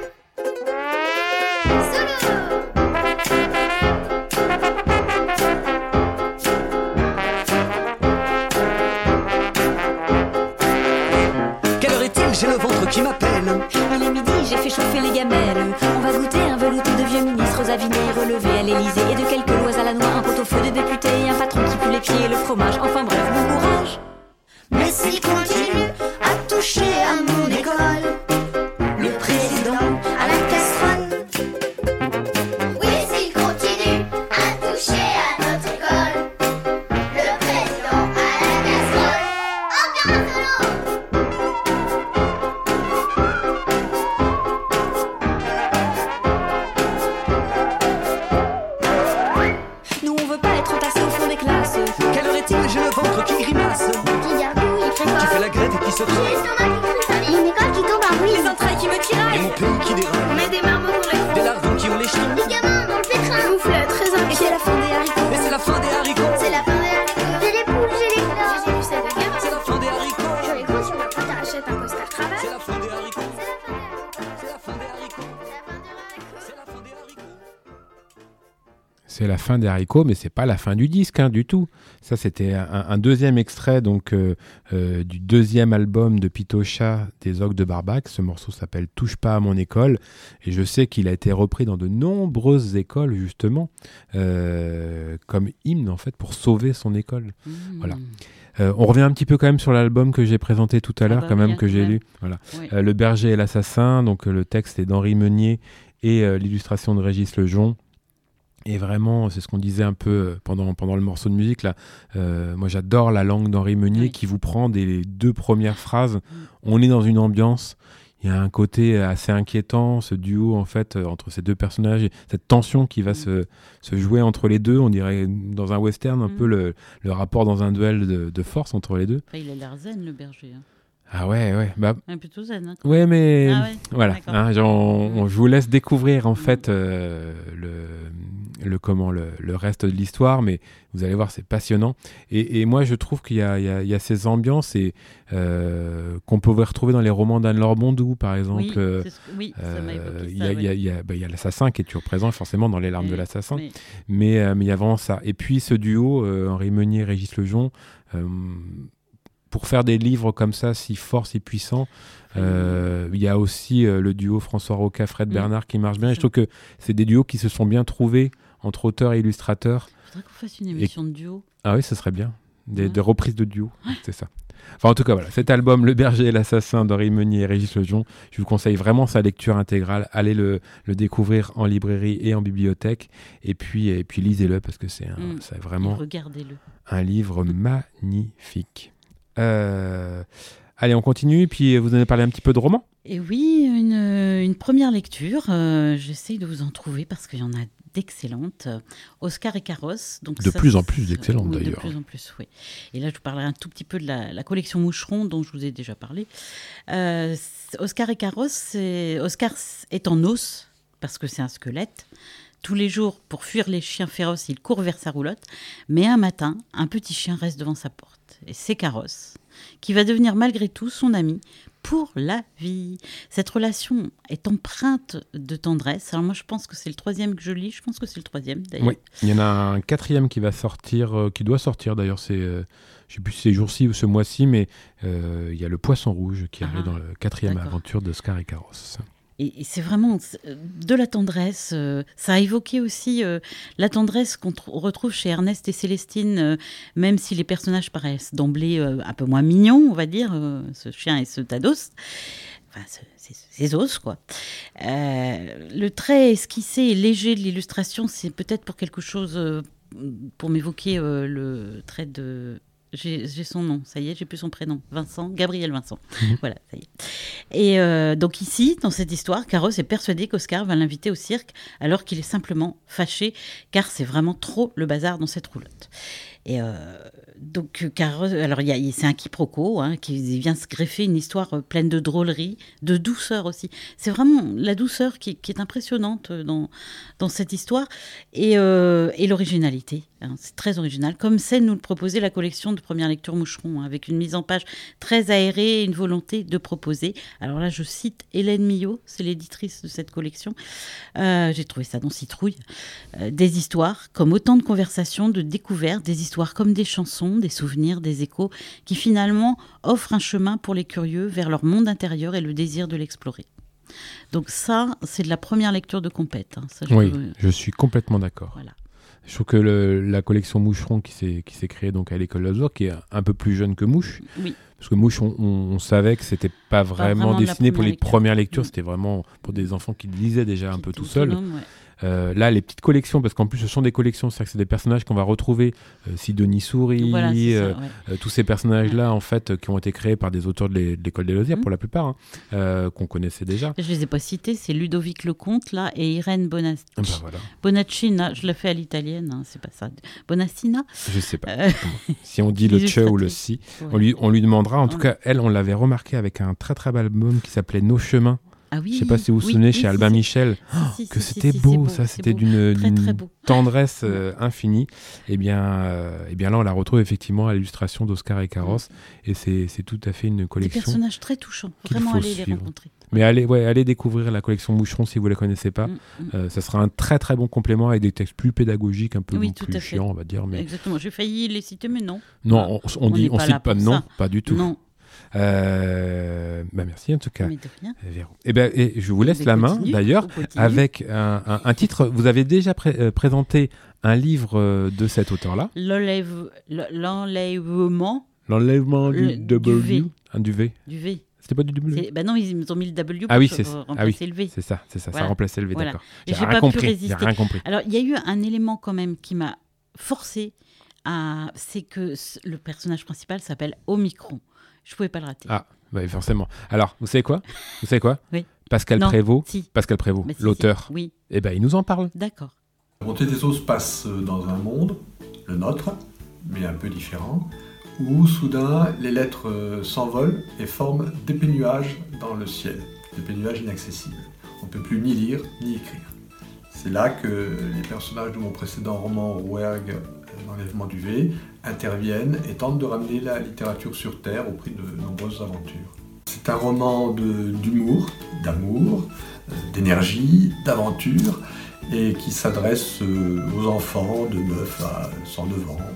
Solo. Quelle heure est-il? J'ai le ventre qui m'appelle. Il est midi, j'ai fait chauffer les gamelles. On va goûter un velouté de vieux ministres avinés, relevés à l'Élysée, et de quelques lois à la noix, un pot-au-feu de députés, un patron qui pue les pieds et le fromage, enfin bref, bon courage. Mais s'il continue à toucher à mon école, Le président à la casserole. Oui, s'il continue à toucher à notre école, le président à la casserole. Encore un solo. Nous on veut pas être entassés au fond des classes. Quelle heure est-il? J'ai le ventre qui grimace. Qui gargouille, il Qui crépa. fait la grève et qui se J'ai trompe. l'estomac qui cristalline. Mon école qui tombe en Les ruine. entrailles qui me Et tiraillent. mon pays qui déraille. On met des marmots dans les Des lardons qui ont les jetons. Des gamins dans le pétrin. Moufle, très Et inquiet. c'est la fin des haricots. Mais c'est la fin des haricots. C'est la fin des haricots. J'ai les poules, j'ai les fleurs. J'ai vu ça de gamin. C'est la fin des haricots. Je les gros sur ma pointe, achète un costard travail. C'est la fin des haricots. C'est la fin des haricots. C'est la fin des haricots. C'est C'est la fin des haricots. la fin des haricots, mais c'est pas la fin du disque, hein, du tout. Ça, c'était un, un deuxième extrait donc euh, euh, du deuxième album de Pitocha des Ogres de Barbac. Ce morceau s'appelle « Touche pas à mon école ». Et je sais qu'il a été repris dans de nombreuses écoles, justement, euh, comme hymne, en fait, pour sauver son école. Mmh. Voilà. Euh, on revient un petit peu quand même sur l'album que j'ai présenté tout à Ah l'heure, bah quand même, bien, que j'ai ouais. lu. Voilà. Oui. Euh, Le berger et l'assassin, donc euh, le texte est d'Henri Meunier et euh, l'illustration de Régis Lejon. Et vraiment, c'est ce qu'on disait un peu euh, pendant, pendant le morceau de musique. Là. Euh, moi, j'adore la langue d'Henri Meunier Oui. qui vous prend dès les deux premières phrases. On est dans une ambiance. Il y a un côté assez inquiétant, ce duo en fait euh, entre ces deux personnages, et cette tension qui va Mm. se, se jouer entre les deux. On dirait dans un western un Mm. peu le, le rapport dans un duel de, de force entre les deux. Enfin, il a l'air zen, le berger. Hein. Ah ouais, ouais. Bah, Ouais, plutôt zen. Hein, quand ouais, mais Ah ouais, voilà. d'accord. hein, genre, on- on- je vous laisse découvrir en Mm. fait euh, le, le comment le, le reste de l'histoire, mais vous allez voir, c'est passionnant. Et, et moi, je trouve qu'il y a, il y a, il y a ces ambiances et euh, qu'on pouvait retrouver dans les romans d'Anne-Laure Bondou, par exemple. Oui, euh, c'est ce que- oui, ça m'a euh, évoqué Il ça. y a, il y a- ouais. il y a- bah, il y a l'assassin qui est toujours présent, forcément, dans Les larmes de Mais- l'assassin. mais- Mais euh, mais il y a vraiment ça. Et puis ce duo, euh, Henri Meunier, Régis Lejon, euh, pour faire des livres comme ça, si forts, si puissants, euh, il y a aussi euh, le duo François Roca, Fred Mm. Bernard qui marche bien. Et je Ça. trouve que c'est des duos qui se sont bien trouvés entre auteurs et illustrateurs. Faudrait qu'on fasse une émission de duo. Ah oui, ce serait bien. Des, Ouais. des reprises de duos, c'est ça. Enfin, en tout cas, voilà, cet album, Le berger et l'assassin d'Henri Meunier et Régis Lejon, je vous conseille vraiment sa lecture intégrale. Allez le, le découvrir en librairie et en bibliothèque. Et puis, et puis lisez-le parce que c'est, un- Mm. c'est Et vraiment regardez-le. un livre magnifique. Euh, allez, on continue. Puis, vous en avez parlé un petit peu de romans. Et oui, une, une première lecture. euh, J'essaye de vous en trouver parce qu'il y en a d'excellentes. Oscar et Carrosse. Donc De ça, plus en c'est- plus d'excellentes, oui, d'ailleurs. De plus en plus, oui. Et là, je vous parlerai un tout petit peu de la, la collection Moucheron dont je vous ai déjà parlé. Euh, c'est- Oscar et Carrosse, c'est- Oscar est en os parce que c'est un squelette. Tous les jours, pour fuir les chiens féroces, il court vers sa roulotte. Mais un matin, un petit chien reste devant sa porte. Et c'est Carrosse, qui va devenir malgré tout son ami pour la vie. Cette relation est empreinte de tendresse. Alors moi, je pense que c'est le troisième que je lis. Je pense que c'est le troisième, d'ailleurs. Oui, il y en a un quatrième qui va sortir, euh, qui doit sortir d'ailleurs, c'est, euh, je ne sais plus si c'est jour-ci ou ce mois-ci, mais euh, il y a Le Poisson Rouge qui Ah, arrive dans le quatrième d'accord. aventure d'Oscar et Carrosse. Et, et c'est vraiment de la tendresse. Euh, ça a évoqué aussi euh, la tendresse qu'on tr- retrouve chez Ernest et Célestine, euh, même si les personnages paraissent d'emblée euh, un peu moins mignons, on va dire, euh, ce chien et ce Tados. Enfin, c'est, c'est, c'est Zos, quoi. Euh, le trait esquissé et léger de l'illustration, c'est peut-être pour quelque chose, euh, pour m'évoquer euh, le trait de... J'ai, j'ai son nom, ça y est, j'ai plus son prénom. Vincent, Gabriel Vincent. Mmh. Voilà, ça y est. Et euh, donc ici, dans cette histoire, Carrosse est persuadé qu'Oscar va l'inviter au cirque alors qu'il est simplement fâché, car c'est vraiment trop le bazar dans cette roulotte. Et euh, donc, Carrosse, alors y a, c'est un quiproquo, hein, qui vient se greffer une histoire pleine de drôlerie, de douceur aussi. C'est vraiment la douceur qui, qui est impressionnante dans, dans cette histoire, et, euh, et l'originalité. Hein, c'est très original, comme c'est nous le proposait la collection de première lecture Moucheron, hein, avec une mise en page très aérée et une volonté de proposer. Alors là, je cite Hélène Millot, c'est l'éditrice de cette collection. Euh, j'ai trouvé ça dans Citrouille. Euh, des histoires comme autant de conversations, de découvertes, des histoires comme des chansons, des souvenirs, des échos, qui finalement offrent un chemin pour les curieux vers leur monde intérieur et le désir de l'explorer. Donc ça, c'est de la première lecture de Compète. Hein. Ça, je oui, peux... je suis complètement d'accord. Voilà. Je trouve que le, la collection Moucheron qui s'est, qui s'est créée donc à l'école d'Azur, qui est un peu plus jeune que Mouche, oui. Parce que Mouche, on, on, on savait que c'était pas vraiment, pas vraiment destiné pour les lecture. premières lectures, mmh. C'était vraiment pour des enfants qui lisaient déjà qui un peu tout seuls. Ouais. Euh, là, les petites collections, parce qu'en plus, ce sont des collections, c'est-à-dire que c'est des personnages qu'on va retrouver, euh, Sidonie Souris, voilà, ça, euh, ouais. euh, tous ces personnages-là, ouais. en fait, euh, qui ont été créés par des auteurs de, l'é- de l'école des loisirs, mmh. pour la plupart, hein, euh, qu'on connaissait déjà. Je les ai pas cités, c'est Ludovic Lecomte, là, et Irène Bonacci. Ah bah voilà. Bonaccina, je l'ai fait à l'italienne, hein, c'est pas ça. Bonaccina Je sais pas. Euh... Si on dit le che ou le si, ouais. on, lui, on lui demandera. En ouais. tout cas, elle, on l'avait remarqué avec un très très bel album qui s'appelait Nos Chemins. Ah oui, je ne sais pas si vous vous oui, souvenez, oui, chez si, Albin si, Michel, si, oh, si, que si, c'était si, beau, beau, ça, c'était beau. d'une, très, d'une très beau. tendresse euh, infinie. Et bien, euh, et bien là, on la retrouve effectivement à l'illustration d'Oscar et Carrosse, mmh. et c'est, c'est tout à fait une collection. Des personnages très touchants, vraiment allez les rencontrer. Mais allez, ouais, allez découvrir la collection Moucheron si vous ne la connaissez pas. Mmh, mmh. Euh, ça sera un très très bon complément avec des textes plus pédagogiques, un peu oui, plus chiants, on va dire. Mais... Exactement, j'ai failli les citer, mais non. Non, on, on, on dit, on cite pas de nom, pas du tout. Non. Euh, bah merci en tout cas. Mais de rien. Et, ben, et je vous laisse mais la main continue, d'ailleurs avec un, un, un titre. Vous avez déjà pré- euh, présenté un livre euh, de cet auteur-là. L'enlève, l'enlèvement. L'enlèvement du, le, du W. V. Un du V. Du V. C'était pas du W. C'est, bah non, ils ont mis le W pour ah oui, c'est, remplacer ah oui, le V. C'est ça, c'est ça, voilà. Ça remplaçait le V, voilà. d'accord. J'ai, j'ai, j'ai rien compris, pu résister. j'ai rien compris. Alors, il y a eu un élément quand même qui m'a forcé à... C'est que le personnage principal s'appelle Omicron. Je pouvais pas le rater. Ah, bah forcément. Alors, vous savez quoi Vous savez quoi Oui. Pascal non, Prévost, si. Pascal Prévost, si, l'auteur. Si. Oui. Eh ben, il nous en parle. D'accord. La montée des eaux se passe dans un monde, le nôtre, mais un peu différent, où soudain les lettres s'envolent et forment d'épais nuages dans le ciel, d'épais nuages inaccessibles. On ne peut plus ni lire ni écrire. C'est là que les personnages de mon précédent roman, Rouergue, l'enlèvement du V, interviennent et tentent de ramener la littérature sur Terre au prix de nombreuses aventures. C'est un roman de, d'humour, d'amour, d'énergie, d'aventure, et qui s'adresse aux enfants de neuf à cent neuf ans.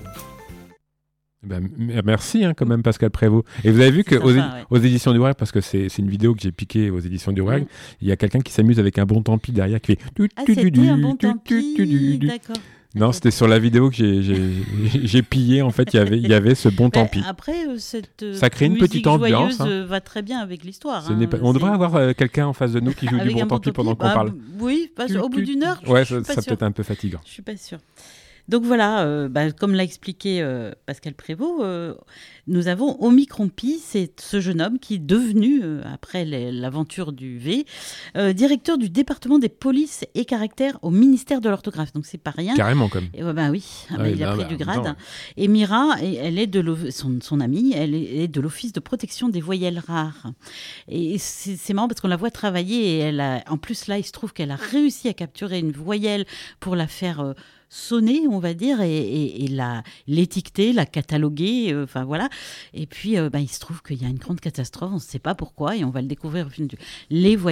Ben, merci hein, quand même Pascal Prévost. Et vous avez vu qu'aux ouais. aux éditions du Rouergue, parce que c'est, c'est une vidéo que j'ai piquée aux éditions du Rouergue, mmh. il y a quelqu'un qui s'amuse avec un bon tant pis derrière qui fait... Ah, c'était un bon tant pis, d'accord. Non, c'était sur la vidéo que j'ai, j'ai, j'ai pillé. En fait, il y avait, il y avait ce bon tant pis. Après, cette ça crée une petite ambiance. Hein. Va très bien avec l'histoire. Ce hein, n'est pas... On devrait avoir euh, quelqu'un en face de nous qui joue du bon tant pis pendant qu'on bah, parle. Oui, parce, au bout d'une heure. Ouais, je ça, suis pas ça sûre. peut être un peu fatigant. Je suis pas sûre. Donc voilà, euh, bah, comme l'a expliqué euh, Pascal Prévost, euh, nous avons Omicron Pi, c'est ce jeune homme qui est devenu, euh, après les, l'aventure du V, euh, directeur du département des polices et caractères au ministère de l'orthographe. Donc c'est pas rien. Carrément comme. Et, bah oui, ah, bah, oui, il a bah, pris bah, du grade. non. Et Mira, elle est de son, son amie, elle est de l'Office de protection des voyelles rares. Et c'est, c'est marrant parce qu'on la voit travailler et elle a, en plus là, il se trouve qu'elle a réussi à capturer une voyelle pour la faire... Euh, sonner, on va dire, et, et, et la, l'étiqueter, la cataloguer, enfin euh, voilà. Et puis, euh, bah, il se trouve qu'il y a une grande catastrophe, on ne sait pas pourquoi, et on va le découvrir au film du... Les voyelles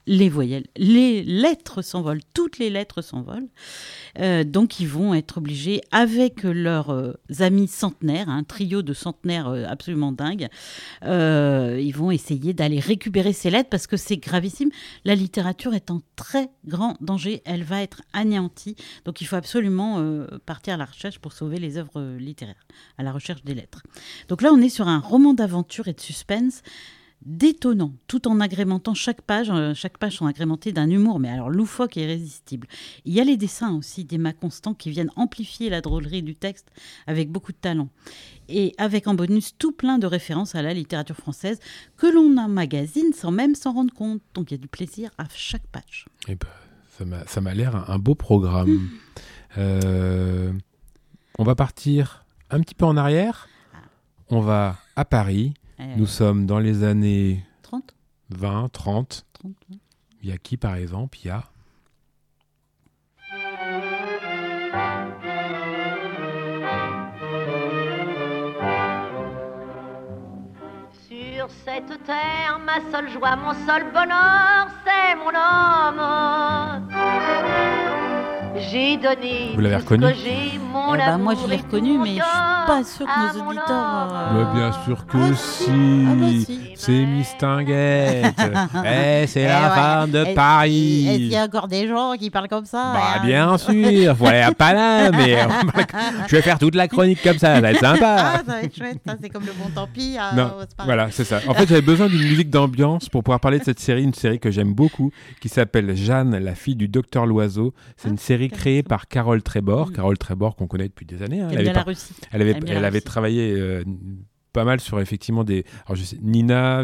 les voyelles, les lettres s'envolent, toutes les lettres s'envolent. Euh, donc ils vont être obligés, avec leurs euh, amis centenaires, un trio de centenaires euh, absolument dingue, euh, ils vont essayer d'aller récupérer ces lettres parce que c'est gravissime. La littérature est en très grand danger, elle va être anéantie. Donc il faut absolument euh, partir à la recherche pour sauver les œuvres euh, littéraires, à la recherche des lettres. Donc là on est sur un roman d'aventure et de suspense détonnant, tout en agrémentant chaque page. Euh, chaque page sont agrémentées d'un humour, mais alors loufoque et irrésistible. Il y a les dessins aussi d'Emma Constant qui viennent amplifier la drôlerie du texte avec beaucoup de talent. Et avec en bonus tout plein de références à la littérature française que l'on emmagasine sans même s'en rendre compte. Donc il y a du plaisir à chaque page. Eh ben, ça m'a, ça m'a l'air un beau programme. Mmh. Euh, on va partir un petit peu en arrière. On va à Paris. Euh, Nous sommes dans les années trente vingt, trente. trente, ouais. Il y a qui, par exemple ? Il y a... Sur cette terre, ma seule joie, mon seul bonheur, c'est mon homme. J'ai donné. Vous l'avez reconnu ? Eh ben, moi je l'ai reconnu, mais je suis pas sûre que nos auditeurs. Euh... Mais bien sûr que ah, si. Ah, bah, si. C'est Mistinguette. Eh, c'est eh la ouais. femme de Est-ce, Paris. Est-ce qu'il y a encore des gens qui parlent comme ça ? Bah hein bien sûr. Voilà, pas là, mais je vais faire toute la chronique comme ça. Ça va être sympa. Ah, ça va être chouette. Ça, c'est comme le bon tant pis. Euh, non, c'est pas... voilà, c'est ça. En fait, j'avais besoin d'une musique d'ambiance pour pouvoir parler de cette série, une série que j'aime beaucoup, qui s'appelle Jeanne, la fille du docteur Loiseau. C'est ah, une série créée par Carole Trébor. Mmh. Carole Trébor qu'on connaît depuis des années. Hein. Elle, elle, avait, par... elle, avait, elle, elle avait travaillé euh, pas mal sur effectivement des... Alors, je sais, Nina...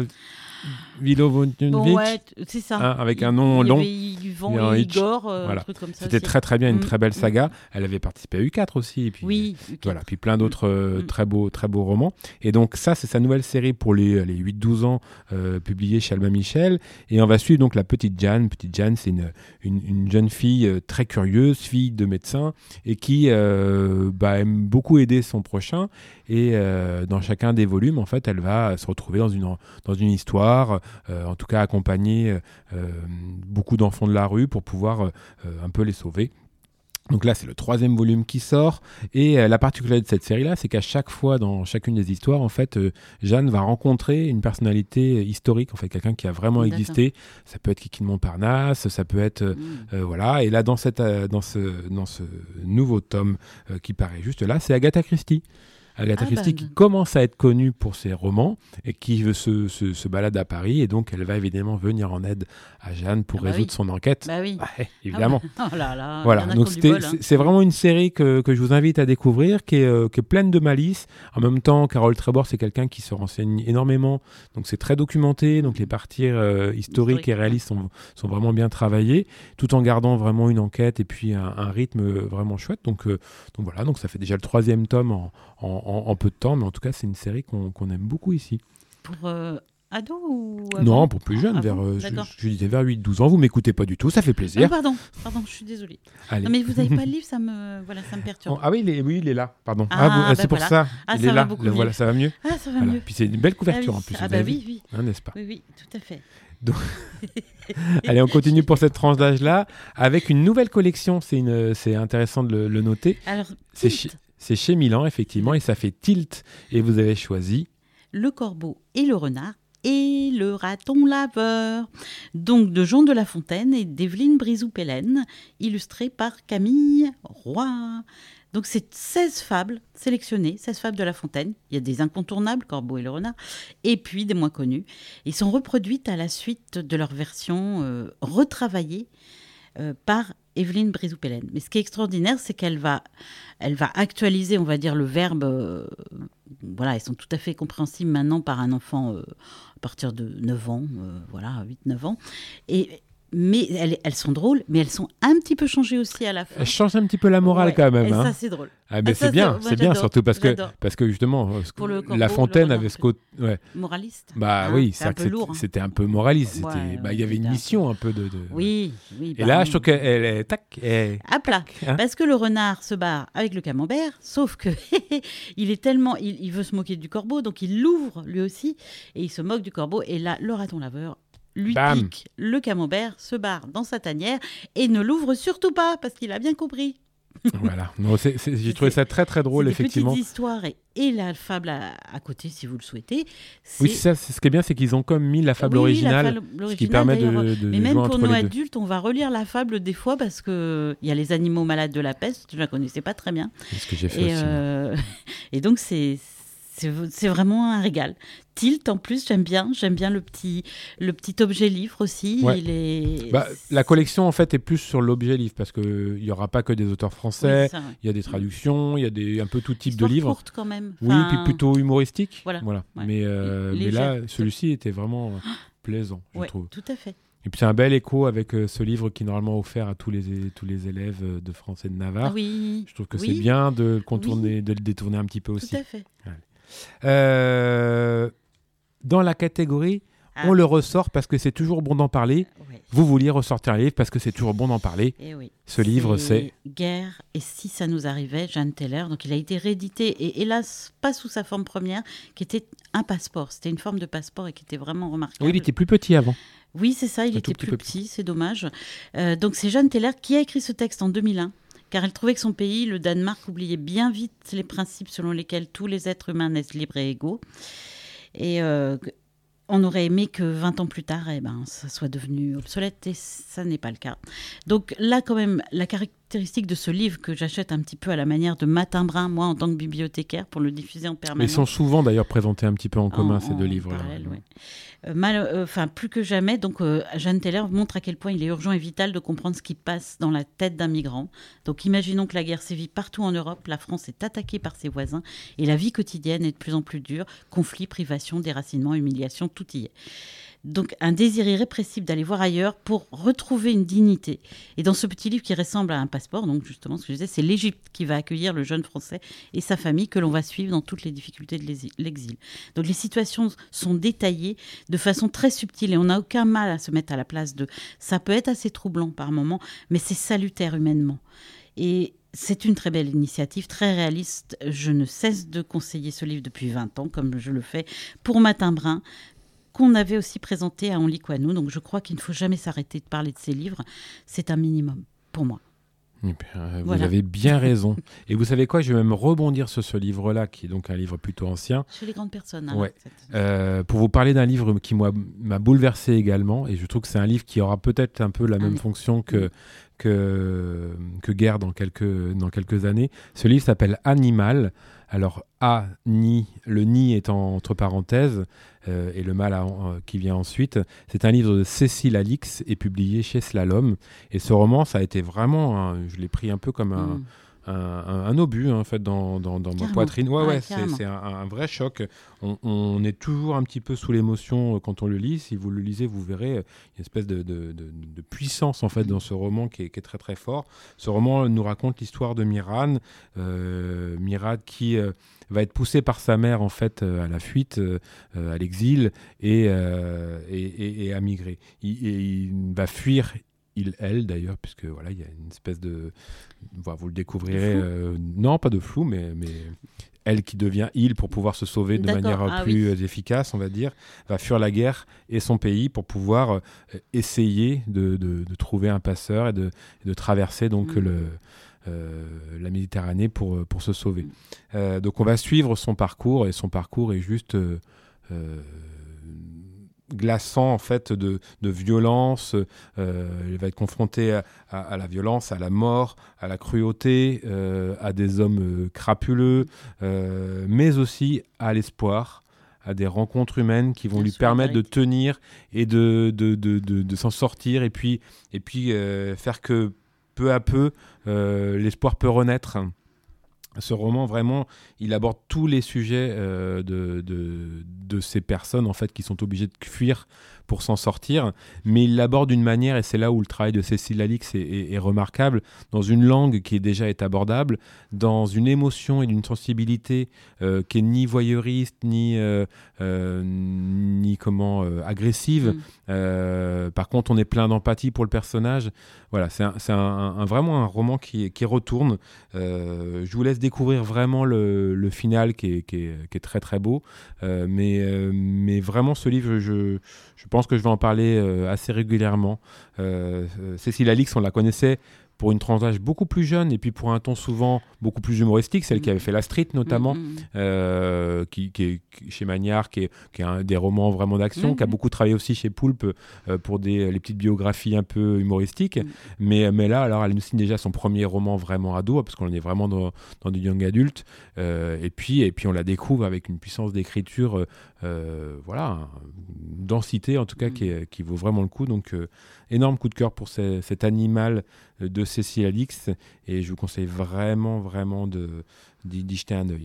Vilovonic, bon, ouais, c'est ça. Hein, avec un nom long. Yvan et Igor, euh, voilà. un truc comme ça. C'était aussi. très très bien, une mmh, très belle saga. Mmh. Elle avait participé à U quatre aussi. Et puis, oui, U quatre. Voilà, puis plein d'autres euh, mmh. très beaux très beaux romans. Et donc ça, c'est sa nouvelle série pour les, les huit douze ans, euh, publiée chez Albin Michel. Et on va suivre donc la petite Jeanne. Petite Jeanne, c'est une, une, une jeune fille euh, très curieuse, fille de médecin, et qui euh, bah, aime beaucoup aider son prochain. Et euh, dans chacun des volumes, en fait, elle va se retrouver dans une, dans une histoire, euh, en tout cas accompagner euh, beaucoup d'enfants de la rue pour pouvoir euh, un peu les sauver. Donc là, c'est le troisième volume qui sort. Et euh, la particularité de cette série-là, c'est qu'à chaque fois, dans chacune des histoires, en fait, euh, Jeanne va rencontrer une personnalité historique, en fait, quelqu'un qui a vraiment D'accord. existé. Ça peut être Kiki de Montparnasse, ça peut être... Euh, mmh. euh, voilà. Et là, dans, cette, euh, dans, ce, dans ce nouveau tome euh, qui paraît juste là, c'est Agatha Christie. Agatha ah Christie ben. qui commence à être connue pour ses romans et qui se, se, se balade à Paris, et donc elle va évidemment venir en aide à Jeanne pour ah bah résoudre oui. son enquête. Bah oui. Ouais, évidemment. Ah bah, oh là là, voilà, donc c'était, bol, hein. c'est, c'est vraiment une série que, que je vous invite à découvrir, qui est, euh, qui est pleine de malice. En même temps, Carole Trébor, c'est quelqu'un qui se renseigne énormément, donc c'est très documenté, donc les parties euh, historiques Historique. et réalistes sont, sont vraiment bien travaillées, tout en gardant vraiment une enquête et puis un, un rythme vraiment chouette. Donc, euh, donc voilà, donc ça fait déjà le troisième tome en, en, en, en peu de temps, mais en tout cas, c'est une série qu'on, qu'on aime beaucoup ici. Pour euh, ados ou avant ? Non, pour plus jeunes, ah, vers, euh, je, je, je disais vers huit douze ans. Vous m'écoutez pas du tout, ça fait plaisir. Ah, pardon, pardon, je suis désolée. Allez. Non, mais vous n'avez pas le livre, ça me, voilà, ça me perturbe. Oh, ah oui il, est, oui, il est là, pardon. Ah, ah, vous, bah c'est pour voilà. ça, ah, il ça est là. beaucoup Le, mieux. voilà, ça va mieux. Ah, ça va voilà. mieux. Puis c'est une belle couverture ah, oui. en plus. Ah, bah oui, oui. Hein, n'est-ce pas ? Oui, oui, tout à fait. Donc... Allez, on continue pour cette tranche d'âge-là avec une nouvelle collection. C'est, une, c'est intéressant de le, le noter. Alors, c'est chez, c'est chez Milan, effectivement, et ça fait Tilt. Et vous avez choisi Le Corbeau et le Renard et le Raton Laveur. Donc, de Jean de La Fontaine et d'Evelyne Brizou-Pellen, illustré par Camille Roy. Donc, c'est seize fables sélectionnées, seize fables de La Fontaine. Il y a des incontournables, Corbeau et le Renard, et puis des moins connues. Ils sont reproduites à la suite de leur version euh, retravaillée euh, par Evelyne Brizou-Pellen. Mais ce qui est extraordinaire, c'est qu'elle va, elle va actualiser, on va dire, le verbe. Euh, voilà, elles sont tout à fait compréhensibles maintenant par un enfant euh, à partir de neuf ans, euh, voilà, huit neuf ans. Et... Mais elles, elles sont drôles, mais elles sont un petit peu changées aussi à la fin. Elles changent un petit peu la morale ouais, quand même. Et hein. ça, c'est drôle. Ah, mais ah, c'est ça, bien, c'est, c'est moi, bien surtout parce que, j'adore. parce que justement, Pour le corbeau, La Fontaine le avait ce côté... Ouais. Moraliste. Bah hein, oui, c'est un peu lourd. Hein. C'était un peu moraliste. C'était, ouais, bah, il y avait une mission un peu de... de... Oui, oui. Et bah, là, je trouve qu'elle est... Tac, elle... À plat. Hein, parce que le renard se barre avec le camembert, sauf que il est tellement... Il, il veut se moquer du corbeau, donc il l'ouvre lui aussi, et il se moque du corbeau. Et là, le raton laveur lui Bam. pique le camembert, se barre dans sa tanière et ne l'ouvre surtout pas parce qu'il a bien compris. Voilà. Non, c'est, c'est, j'ai trouvé ça très très drôle, c'est effectivement. Des petites histoires et, et la fable à, à côté, si vous le souhaitez. C'est... Oui, c'est ça, c'est ce qui est bien, c'est qu'ils ont comme mis la fable oui, originale, la fable ce qui originale, permet de, d'ailleurs. de Mais de même jouer pour entre nos les deux. adultes, on va relire la fable des fois parce qu'il y a les animaux malades de la peste, je ne la connaissais pas très bien. C'est ce que j'ai fait Et, aussi. euh, et donc, c'est, c'est, c'est vraiment un régal. Tilt, en plus, j'aime bien. J'aime bien le petit, le petit objet livre aussi. Ouais. Il est... Bah, la collection, en fait, est plus sur l'objet livre, parce qu'il n'y aura pas que des auteurs français, Oui, ça, ouais. il y a des traductions, il y a des, un peu tout type Histoire de livres. courte quand même. Oui, Enfin, puis plutôt humoristique. Voilà. Ouais. Mais, euh, mais Légère. là, celui-ci était vraiment plaisant, je ouais, trouve. tout à fait. Et puis c'est un bel écho avec euh, ce livre qui est normalement offert à tous les, tous les élèves euh, de français de Navarre. Ah oui. Je trouve que Oui. c'est bien de le contourner, de le détourner un petit peu aussi. Tout à fait. Euh, dans la catégorie, Ah. on le ressort parce que c'est toujours bon d'en parler. Ouais. Vous vouliez ressortir un livre parce que c'est toujours bon d'en parler. Et oui. Ce livre, c'est... Guerre et si ça nous arrivait, Jeanne Teller. Donc il a été réédité et hélas pas sous sa forme première, qui était un passeport. C'était une forme de passeport et qui était vraiment remarquable. Oui, il était plus petit avant. Oui, c'est ça, il Un était tout petit plus peu petit, c'est dommage. Euh, donc c'est Jeanne Teller qui a écrit ce texte en deux mille un, car elle trouvait que son pays, le Danemark, oubliait bien vite les principes selon lesquels tous les êtres humains naissent libres et égaux. Et euh, on aurait aimé que vingt ans plus tard, eh ben, ça soit devenu obsolète, et ça n'est pas le cas. Donc là, quand même, la caractéristique de ce livre que j'achète un petit peu à la manière de Matin Brun, moi, en tant que bibliothécaire, pour le diffuser en Mais permanence. ils sont souvent d'ailleurs présentés un petit peu en commun, En- ces deux en livres-là. parallèle, ouais. Euh, mal, euh, enfin, plus que jamais, donc euh, Jeanne Teller montre à quel point il est urgent et vital de comprendre ce qui passe dans la tête d'un migrant. Donc imaginons que la guerre sévit partout en Europe, la France est attaquée par ses voisins et la vie quotidienne est de plus en plus dure. Conflits, privations, déracinement, humiliation, tout y est. Donc un désir irrépressible d'aller voir ailleurs pour retrouver une dignité. Et dans ce petit livre qui ressemble à un passeport, donc justement ce que je disais, c'est l'Égypte qui va accueillir le jeune Français et sa famille que l'on va suivre dans toutes les difficultés de l'exil. Donc les situations sont détaillées de façon très subtile et on n'a aucun mal à se mettre à la place d'eux. Ça peut être assez troublant par moments, mais c'est salutaire humainement. Et c'est une très belle initiative, très réaliste. Je ne cesse de conseiller ce livre depuis vingt ans, comme je le fais pour Matin Brun, qu'on avait aussi présenté à On lit quoi nous. Donc je crois qu'il ne faut jamais s'arrêter de parler de ces livres. C'est un minimum pour moi. Eh bien, euh, vous Voilà. avez bien raison. Et vous savez quoi, je vais même rebondir sur ce livre-là, qui est donc un livre plutôt ancien, Chez les grandes personnes. hein, Ouais. cette- euh, pour vous parler d'un livre qui moi, m'a bouleversé également. Et je trouve que c'est un livre qui aura peut-être un peu la même Allez. fonction que, que, que Guerre dans quelques, dans quelques années. Ce livre s'appelle Animal. Alors, A, ni, le ni étant entre parenthèses, euh, et le mal à- euh, qui vient ensuite. C'est un livre de Cécile Alix et publié chez Slalom. Et ce roman, ça a été vraiment, un- je l'ai pris un peu comme un, Mm. un, un- un obus en fait dans, dans, dans ma Carrément. poitrine. Ouais, Ouais, ouais, c'est, carrément. c'est un, un vrai choc. On, on est toujours un petit peu sous l'émotion euh, quand on le lit. Si vous le lisez, vous verrez euh, une espèce de, de, de, de puissance en fait dans ce roman qui est, qui est très très fort. Ce roman nous raconte l'histoire de Miran, euh, Miran qui euh, va être poussé par sa mère en fait euh, à la fuite, euh, euh, à l'exil et, euh, et, et, et à migrer. Il, et il va fuir. Il, elle d'ailleurs, puisque voilà, il y a une espèce de, voilà, vous le découvrirez, De flou. euh, non pas de flou, mais, mais elle qui devient il pour pouvoir se sauver de D'accord, manière ah plus oui. euh, efficace, on va dire, va fuir la guerre et son pays pour pouvoir euh, essayer de, de, de trouver un passeur et de, et de traverser donc Mm. le, euh, la Méditerranée pour, pour se sauver. Mm. Euh, donc on va suivre son parcours et son parcours est juste euh, euh, glaçant en fait de, de violence. Euh, il va être confronté à, à, à la violence, à la mort, à la cruauté, euh, à des hommes euh, crapuleux, euh, mais aussi à l'espoir, à des rencontres humaines qui vont La lui permettre de solidarité. tenir et de, de, de, de, de s'en sortir et puis, et puis euh, faire que peu à peu euh, l'espoir peut renaître. Ce roman, vraiment, il aborde tous les sujets euh, de, de, de ces personnes en fait, qui sont obligées de fuir pour s'en sortir, mais il l'aborde d'une manière, et c'est là où le travail de Cécile Alix est, est, est remarquable, dans une langue qui est déjà est abordable, dans une émotion et d'une sensibilité euh, qui est ni voyeuriste, ni, euh, euh, ni comment, euh, agressive. Mm. Euh, par contre, on est plein d'empathie pour le personnage. Voilà, c'est, un, c'est un, un, vraiment un roman qui, qui retourne. Euh, je vous laisse découvrir vraiment le, le final qui est, qui, est, qui est très très beau. Euh, mais, euh, mais vraiment, ce livre, je, je pense que je vais en parler euh, assez régulièrement. Euh, Cécile Alix, on la connaissait pour une tranche d'âge beaucoup plus jeune et puis pour un ton souvent beaucoup plus humoristique, celle mmh. qui avait fait La Street notamment, mmh. euh, qui, qui est chez Magnard, qui est, qui est un des romans vraiment d'action, mmh. qui a beaucoup travaillé aussi chez Poulpe euh, pour des, les petites biographies un peu humoristiques. Mmh. Mais, mais là, alors, elle nous signe déjà son premier roman vraiment ado, parce qu'on est vraiment dans, dans du young adulte. Euh, et, puis, et puis on la découvre avec une puissance d'écriture, euh, voilà, une densité en tout cas mmh. qui, est, qui vaut vraiment le coup. Donc, euh, énorme coup de cœur pour ce, cet animal de Cécile Alix, et je vous conseille vraiment, vraiment de, d'y, d'y jeter un œil.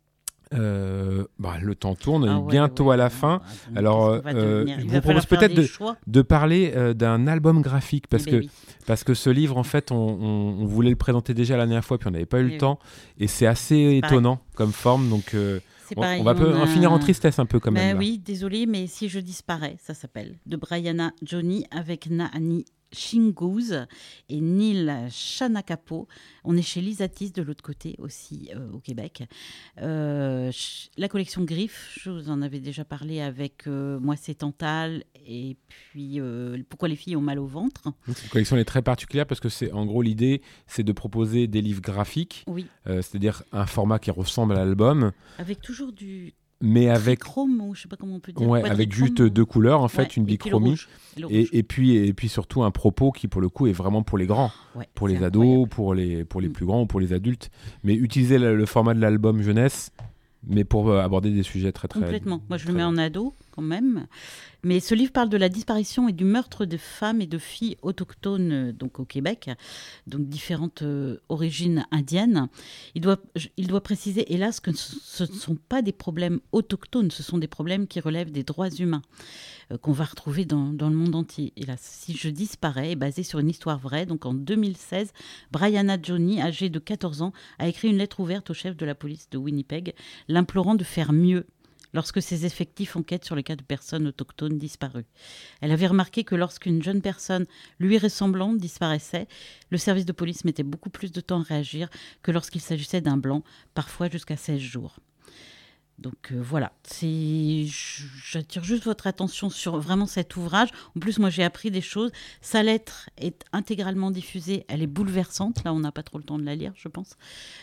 Euh, bah, le temps tourne, ah ouais, bientôt ouais, à la ouais, fin. Ouais, alors, euh, je vous propose peut-être de, de parler euh, d'un album graphique, parce que, oui. parce que ce livre, en fait, on, on, on voulait le présenter déjà la dernière fois, puis on n'avait pas eu et le oui. temps, et c'est assez c'est étonnant pareil. Comme forme, donc euh, on, pareil, on va on peu, a... en finir en tristesse un peu quand même. Bah, oui, désolé, mais Si je disparais, ça s'appelle, de Brianna Johnny avec Naani Shingouz et Neil Shanakapo. On est chez Lisatis de l'autre côté aussi euh, au Québec. Euh, la collection Griffe, je vous en avais déjà parlé avec euh, Moi c'est Tantal et puis euh, Pourquoi les filles ont mal au ventre. Cette collection elle est très particulière parce que c'est en gros l'idée c'est de proposer des livres graphiques, oui. euh, c'est-à-dire un format qui ressemble à l'album. Avec toujours du mais avec chrome ou je sais pas comment on peut dire ouais, avec juste deux couleurs en fait, ouais, une bichromie et, et, et puis et puis surtout un propos qui pour le coup est vraiment pour les grands, ouais, pour les ados, incroyable. pour les pour les plus grands ou pour les adultes, mais utiliser le, le format de l'album jeunesse, mais pour euh, aborder des sujets très très complètement. Moi je très le mets en ado quand même. Mais ce livre parle de la disparition et du meurtre de femmes et de filles autochtones euh, donc au Québec, donc différentes euh, origines indiennes. Il doit, il doit préciser, hélas, que ce ne sont pas des problèmes autochtones, ce sont des problèmes qui relèvent des droits humains, euh, qu'on va retrouver dans, dans le monde entier. Et là, Si je disparais est basé sur une histoire vraie. Donc en deux mille seize, Brianna Johnny, âgée de quatorze ans, a écrit une lettre ouverte au chef de la police de Winnipeg, l'implorant de faire mieux lorsque ses effectifs enquêtent sur les cas de personnes autochtones disparues. Elle avait remarqué que lorsqu'une jeune personne lui ressemblante disparaissait, le service de police mettait beaucoup plus de temps à réagir que lorsqu'il s'agissait d'un blanc, parfois jusqu'à seize jours. Donc euh, voilà, c'est... j'attire juste votre attention sur vraiment cet ouvrage. En plus, moi j'ai appris des choses. Sa lettre est intégralement diffusée, elle est bouleversante. Là, on n'a pas trop le temps de la lire, je pense.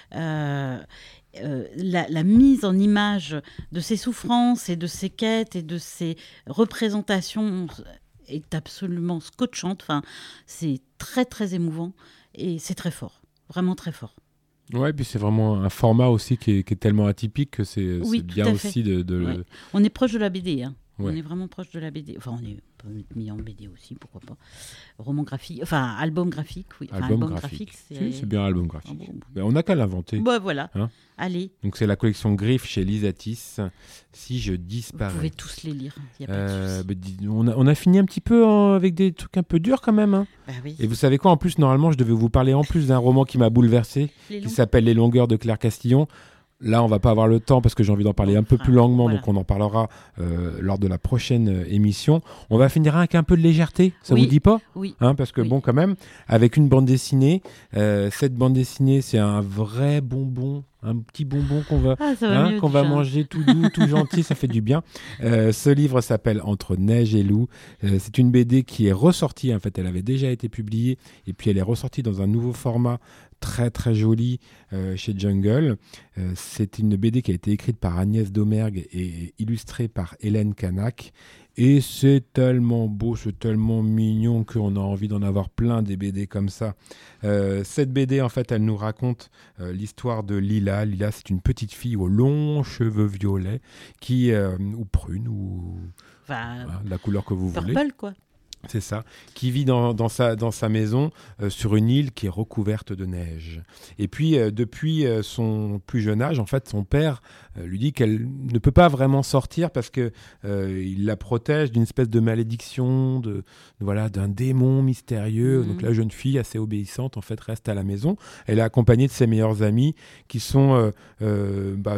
Euh, euh, la, la mise en image de ses souffrances et de ses quêtes et de ses représentations est absolument scotchante. Enfin, c'est très très émouvant et c'est très fort, vraiment très fort. Ouais, puis c'est vraiment un format aussi qui est, qui est tellement atypique que c'est, oui, c'est bien aussi de... de ouais. On est proche de la B D, hein. Ouais. On est vraiment proche de la B D. Enfin, on est peut être mis en B D aussi, pourquoi pas. Roman graphique, enfin, album graphique, oui. Enfin, album, album graphique, graphique c'est... Si, c'est bien album graphique. Ah bon. Ben, on n'a qu'à l'inventer. Bah voilà, hein. Allez. Donc c'est la collection Griffe chez Lisatis, Si je disparais. Vous pouvez tous les lire, il n'y a pas euh, de souci. Ben, on, a, on a fini un petit peu en, avec des trucs un peu durs quand même. Hein. Bah oui. Et vous savez quoi, en plus, normalement, je devais vous parler en plus d'un roman qui m'a bouleversé, les qui longs. s'appelle Les Longueurs de Claire Castillon. Là, on va pas avoir le temps parce que j'ai envie d'en parler un peu plus longuement, voilà. donc on en parlera euh, lors de la prochaine euh, émission. On va finir avec un peu de légèreté, ça oui. vous dit pas ? Oui. Hein, parce que oui. bon, quand même, avec une bande dessinée, euh, cette bande dessinée, c'est un vrai bonbon, un petit bonbon qu'on va, ah, ça va, hein, qu'on va manger tout doux, tout gentil, ça fait du bien. Euh, ce livre s'appelle Entre neige et loup. Euh, c'est une B D qui est ressortie, en fait, elle avait déjà été publiée, et puis elle est ressortie dans un nouveau format très très joli euh, chez Jungle. Euh, c'est une B D qui a été écrite par Agnès Domergue et illustrée par Hélène Canac. Et c'est tellement beau, c'est tellement mignon qu'on a envie d'en avoir plein des B D comme ça. Euh, cette B D, en fait, elle nous raconte euh, l'histoire de Lila. Lila, c'est une petite fille aux longs cheveux violets, qui, euh, ou prunes, ou enfin, voilà, la couleur que vous purple, voulez. Quoi. C'est ça, qui vit dans, dans, sa, dans sa maison euh, sur une île qui est recouverte de neige. Et puis, euh, depuis euh, son plus jeune âge, en fait, son père euh, lui dit qu'elle ne peut pas vraiment sortir parce qu'il euh, la protège d'une espèce de malédiction, de, de, voilà, d'un démon mystérieux. Mmh. Donc la jeune fille, assez obéissante, en fait, reste à la maison. Elle est accompagnée de ses meilleurs amis qui sont euh, euh, bah, des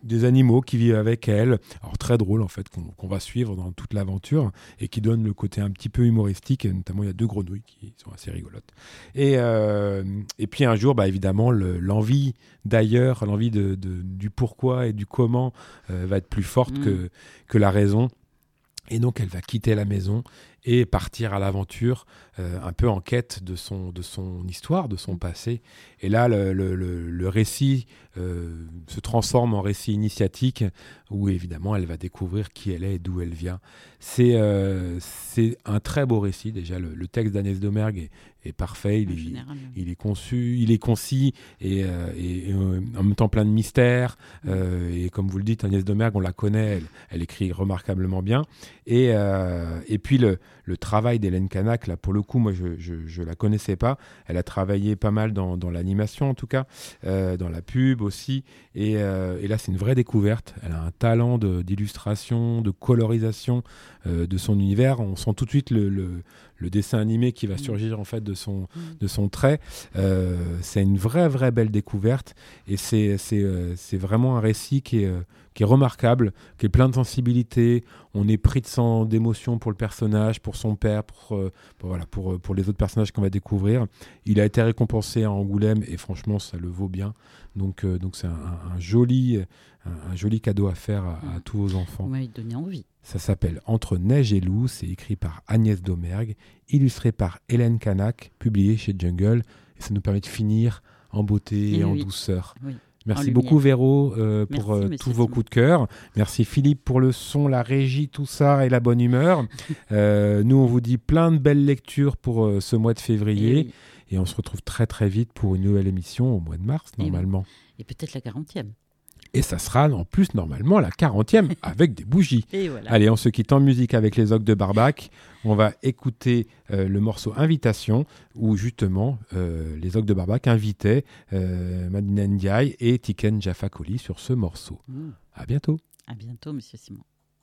des animaux qui vivent avec elle. Alors très drôle en fait, qu'on, qu'on va suivre dans toute l'aventure et qui donne le côté un petit peu humoristique. Et notamment, il y a deux grenouilles qui sont assez rigolotes. Et, euh, et puis un jour, bah, évidemment, le, l'envie d'ailleurs, l'envie de, de, du pourquoi et du comment euh, va être plus forte mmh. que, que la raison. Et donc, elle va quitter la maison et partir à l'aventure, euh, un peu en quête de son, de son histoire, de son passé. Et là, le, le, le, le récit euh, se transforme en récit initiatique, où évidemment, elle va découvrir qui elle est et d'où elle vient. C'est, euh, c'est un très beau récit. Déjà, le, le texte d'Agnès Domergue est, est parfait. Il est, il est conçu, il est concis et, euh, et, et euh, en même temps plein de mystères. Euh, et comme vous le dites, Agnès Domergue, on la connaît, elle, elle écrit remarquablement bien. Et, euh, et puis, le, le travail d'Hélène Canac, là, pour le coup, moi, je ne la connaissais pas. Elle a travaillé pas mal dans, dans l'animation, en tout cas, euh, dans la pub aussi. Et, euh, et là, c'est une vraie découverte. Elle a un talent de, d'illustration, de colorisation euh, de son univers. On sent tout de suite le, le, le dessin animé qui va surgir, en fait, de son, de son trait. Euh, c'est une vraie, vraie belle découverte. Et c'est, c'est, euh, c'est vraiment un récit qui est... Euh, qui est remarquable, qui est plein de sensibilité. On est pris de sang, d'émotion pour le personnage, pour son père, pour, euh, pour, voilà, pour, pour les autres personnages qu'on va découvrir. Il a été récompensé à Angoulême et franchement, ça le vaut bien. Donc, euh, donc c'est un, un, joli, un, un joli cadeau à faire à, à tous vos enfants. Vous m'avez donné envie. Ça s'appelle Entre neige et loup. C'est écrit par Agnès Domergue, illustré par Hélène Canac, publié chez Jungle. Et ça nous permet de finir en beauté et, et en oui. douceur. Oui. Merci beaucoup Véro euh, Merci, pour euh, tous vos coups de cœur. Merci Philippe pour le son, la régie, tout ça et la bonne humeur. euh, nous, on vous dit plein de belles lectures pour euh, ce mois de février. Et, oui. et on se retrouve très très vite pour une nouvelle émission au mois de mars, normalement. Et, et peut-être la quarantième. Et ça sera en plus normalement la quarantième avec des bougies. Et voilà. Allez, on se quitte en musique avec les Ogres de Barbac. On va écouter euh, le morceau Invitation, où justement euh, les Ogres de Barbac invitaient euh, Madina Ndiaye et Tiken Jaffa Koli sur ce morceau. Mmh. À bientôt. À bientôt, Monsieur Simon.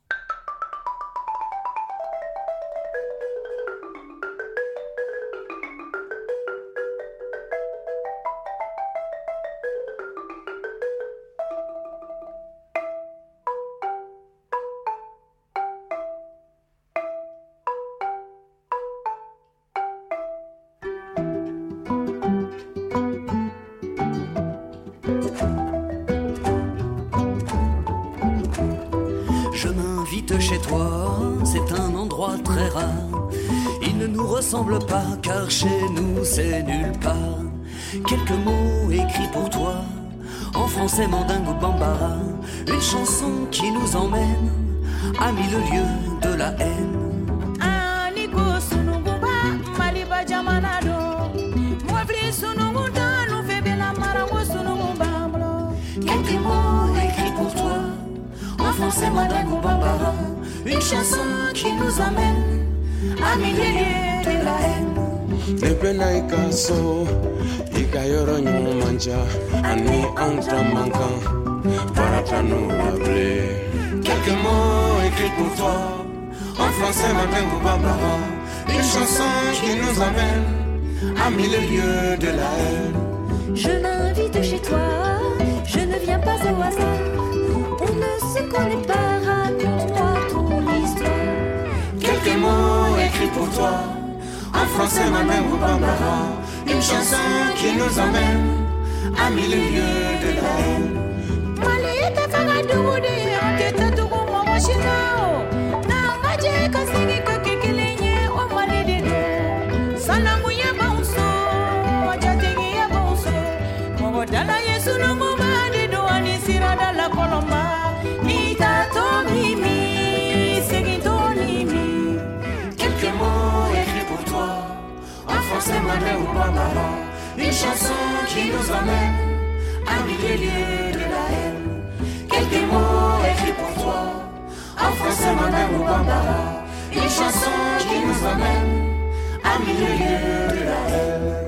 Chez toi, c'est un endroit très rare. Il ne nous ressemble pas, car chez nous c'est nulle part. Quelques mots écrits pour toi, en français mandingue ou bambara. Une chanson qui nous emmène à mille lieues de la haine. Quelques mots écrits pour toi, en français mandingue ou bambara. Une chanson qui nous amène à mille lieues de la haine. Nepena ikaso, ikayoro nyumanja, ani antra mankan, paratano lablé. Quelques mots écrits pour toi, en français mandingue ou bambara. Une chanson qui nous amène à mille lieues de la haine. Je m'invite chez toi, je ne viens pas au hasard. On ne se connaît pas, raconte-moi ton histoire. Quelques mots écrits pour toi, en français mandingue ou bambara. Une chanson qui nous emmène à mille lieues de la haine. Quelques mots écrits pour toi, en français mandingue ou bambara. Une chanson qui nous emmène à mille lieues de la haine. Quelques mots écrits pour toi, en français mandingue ou bambara. Une chanson qui nous emmène à mille lieues de la haine.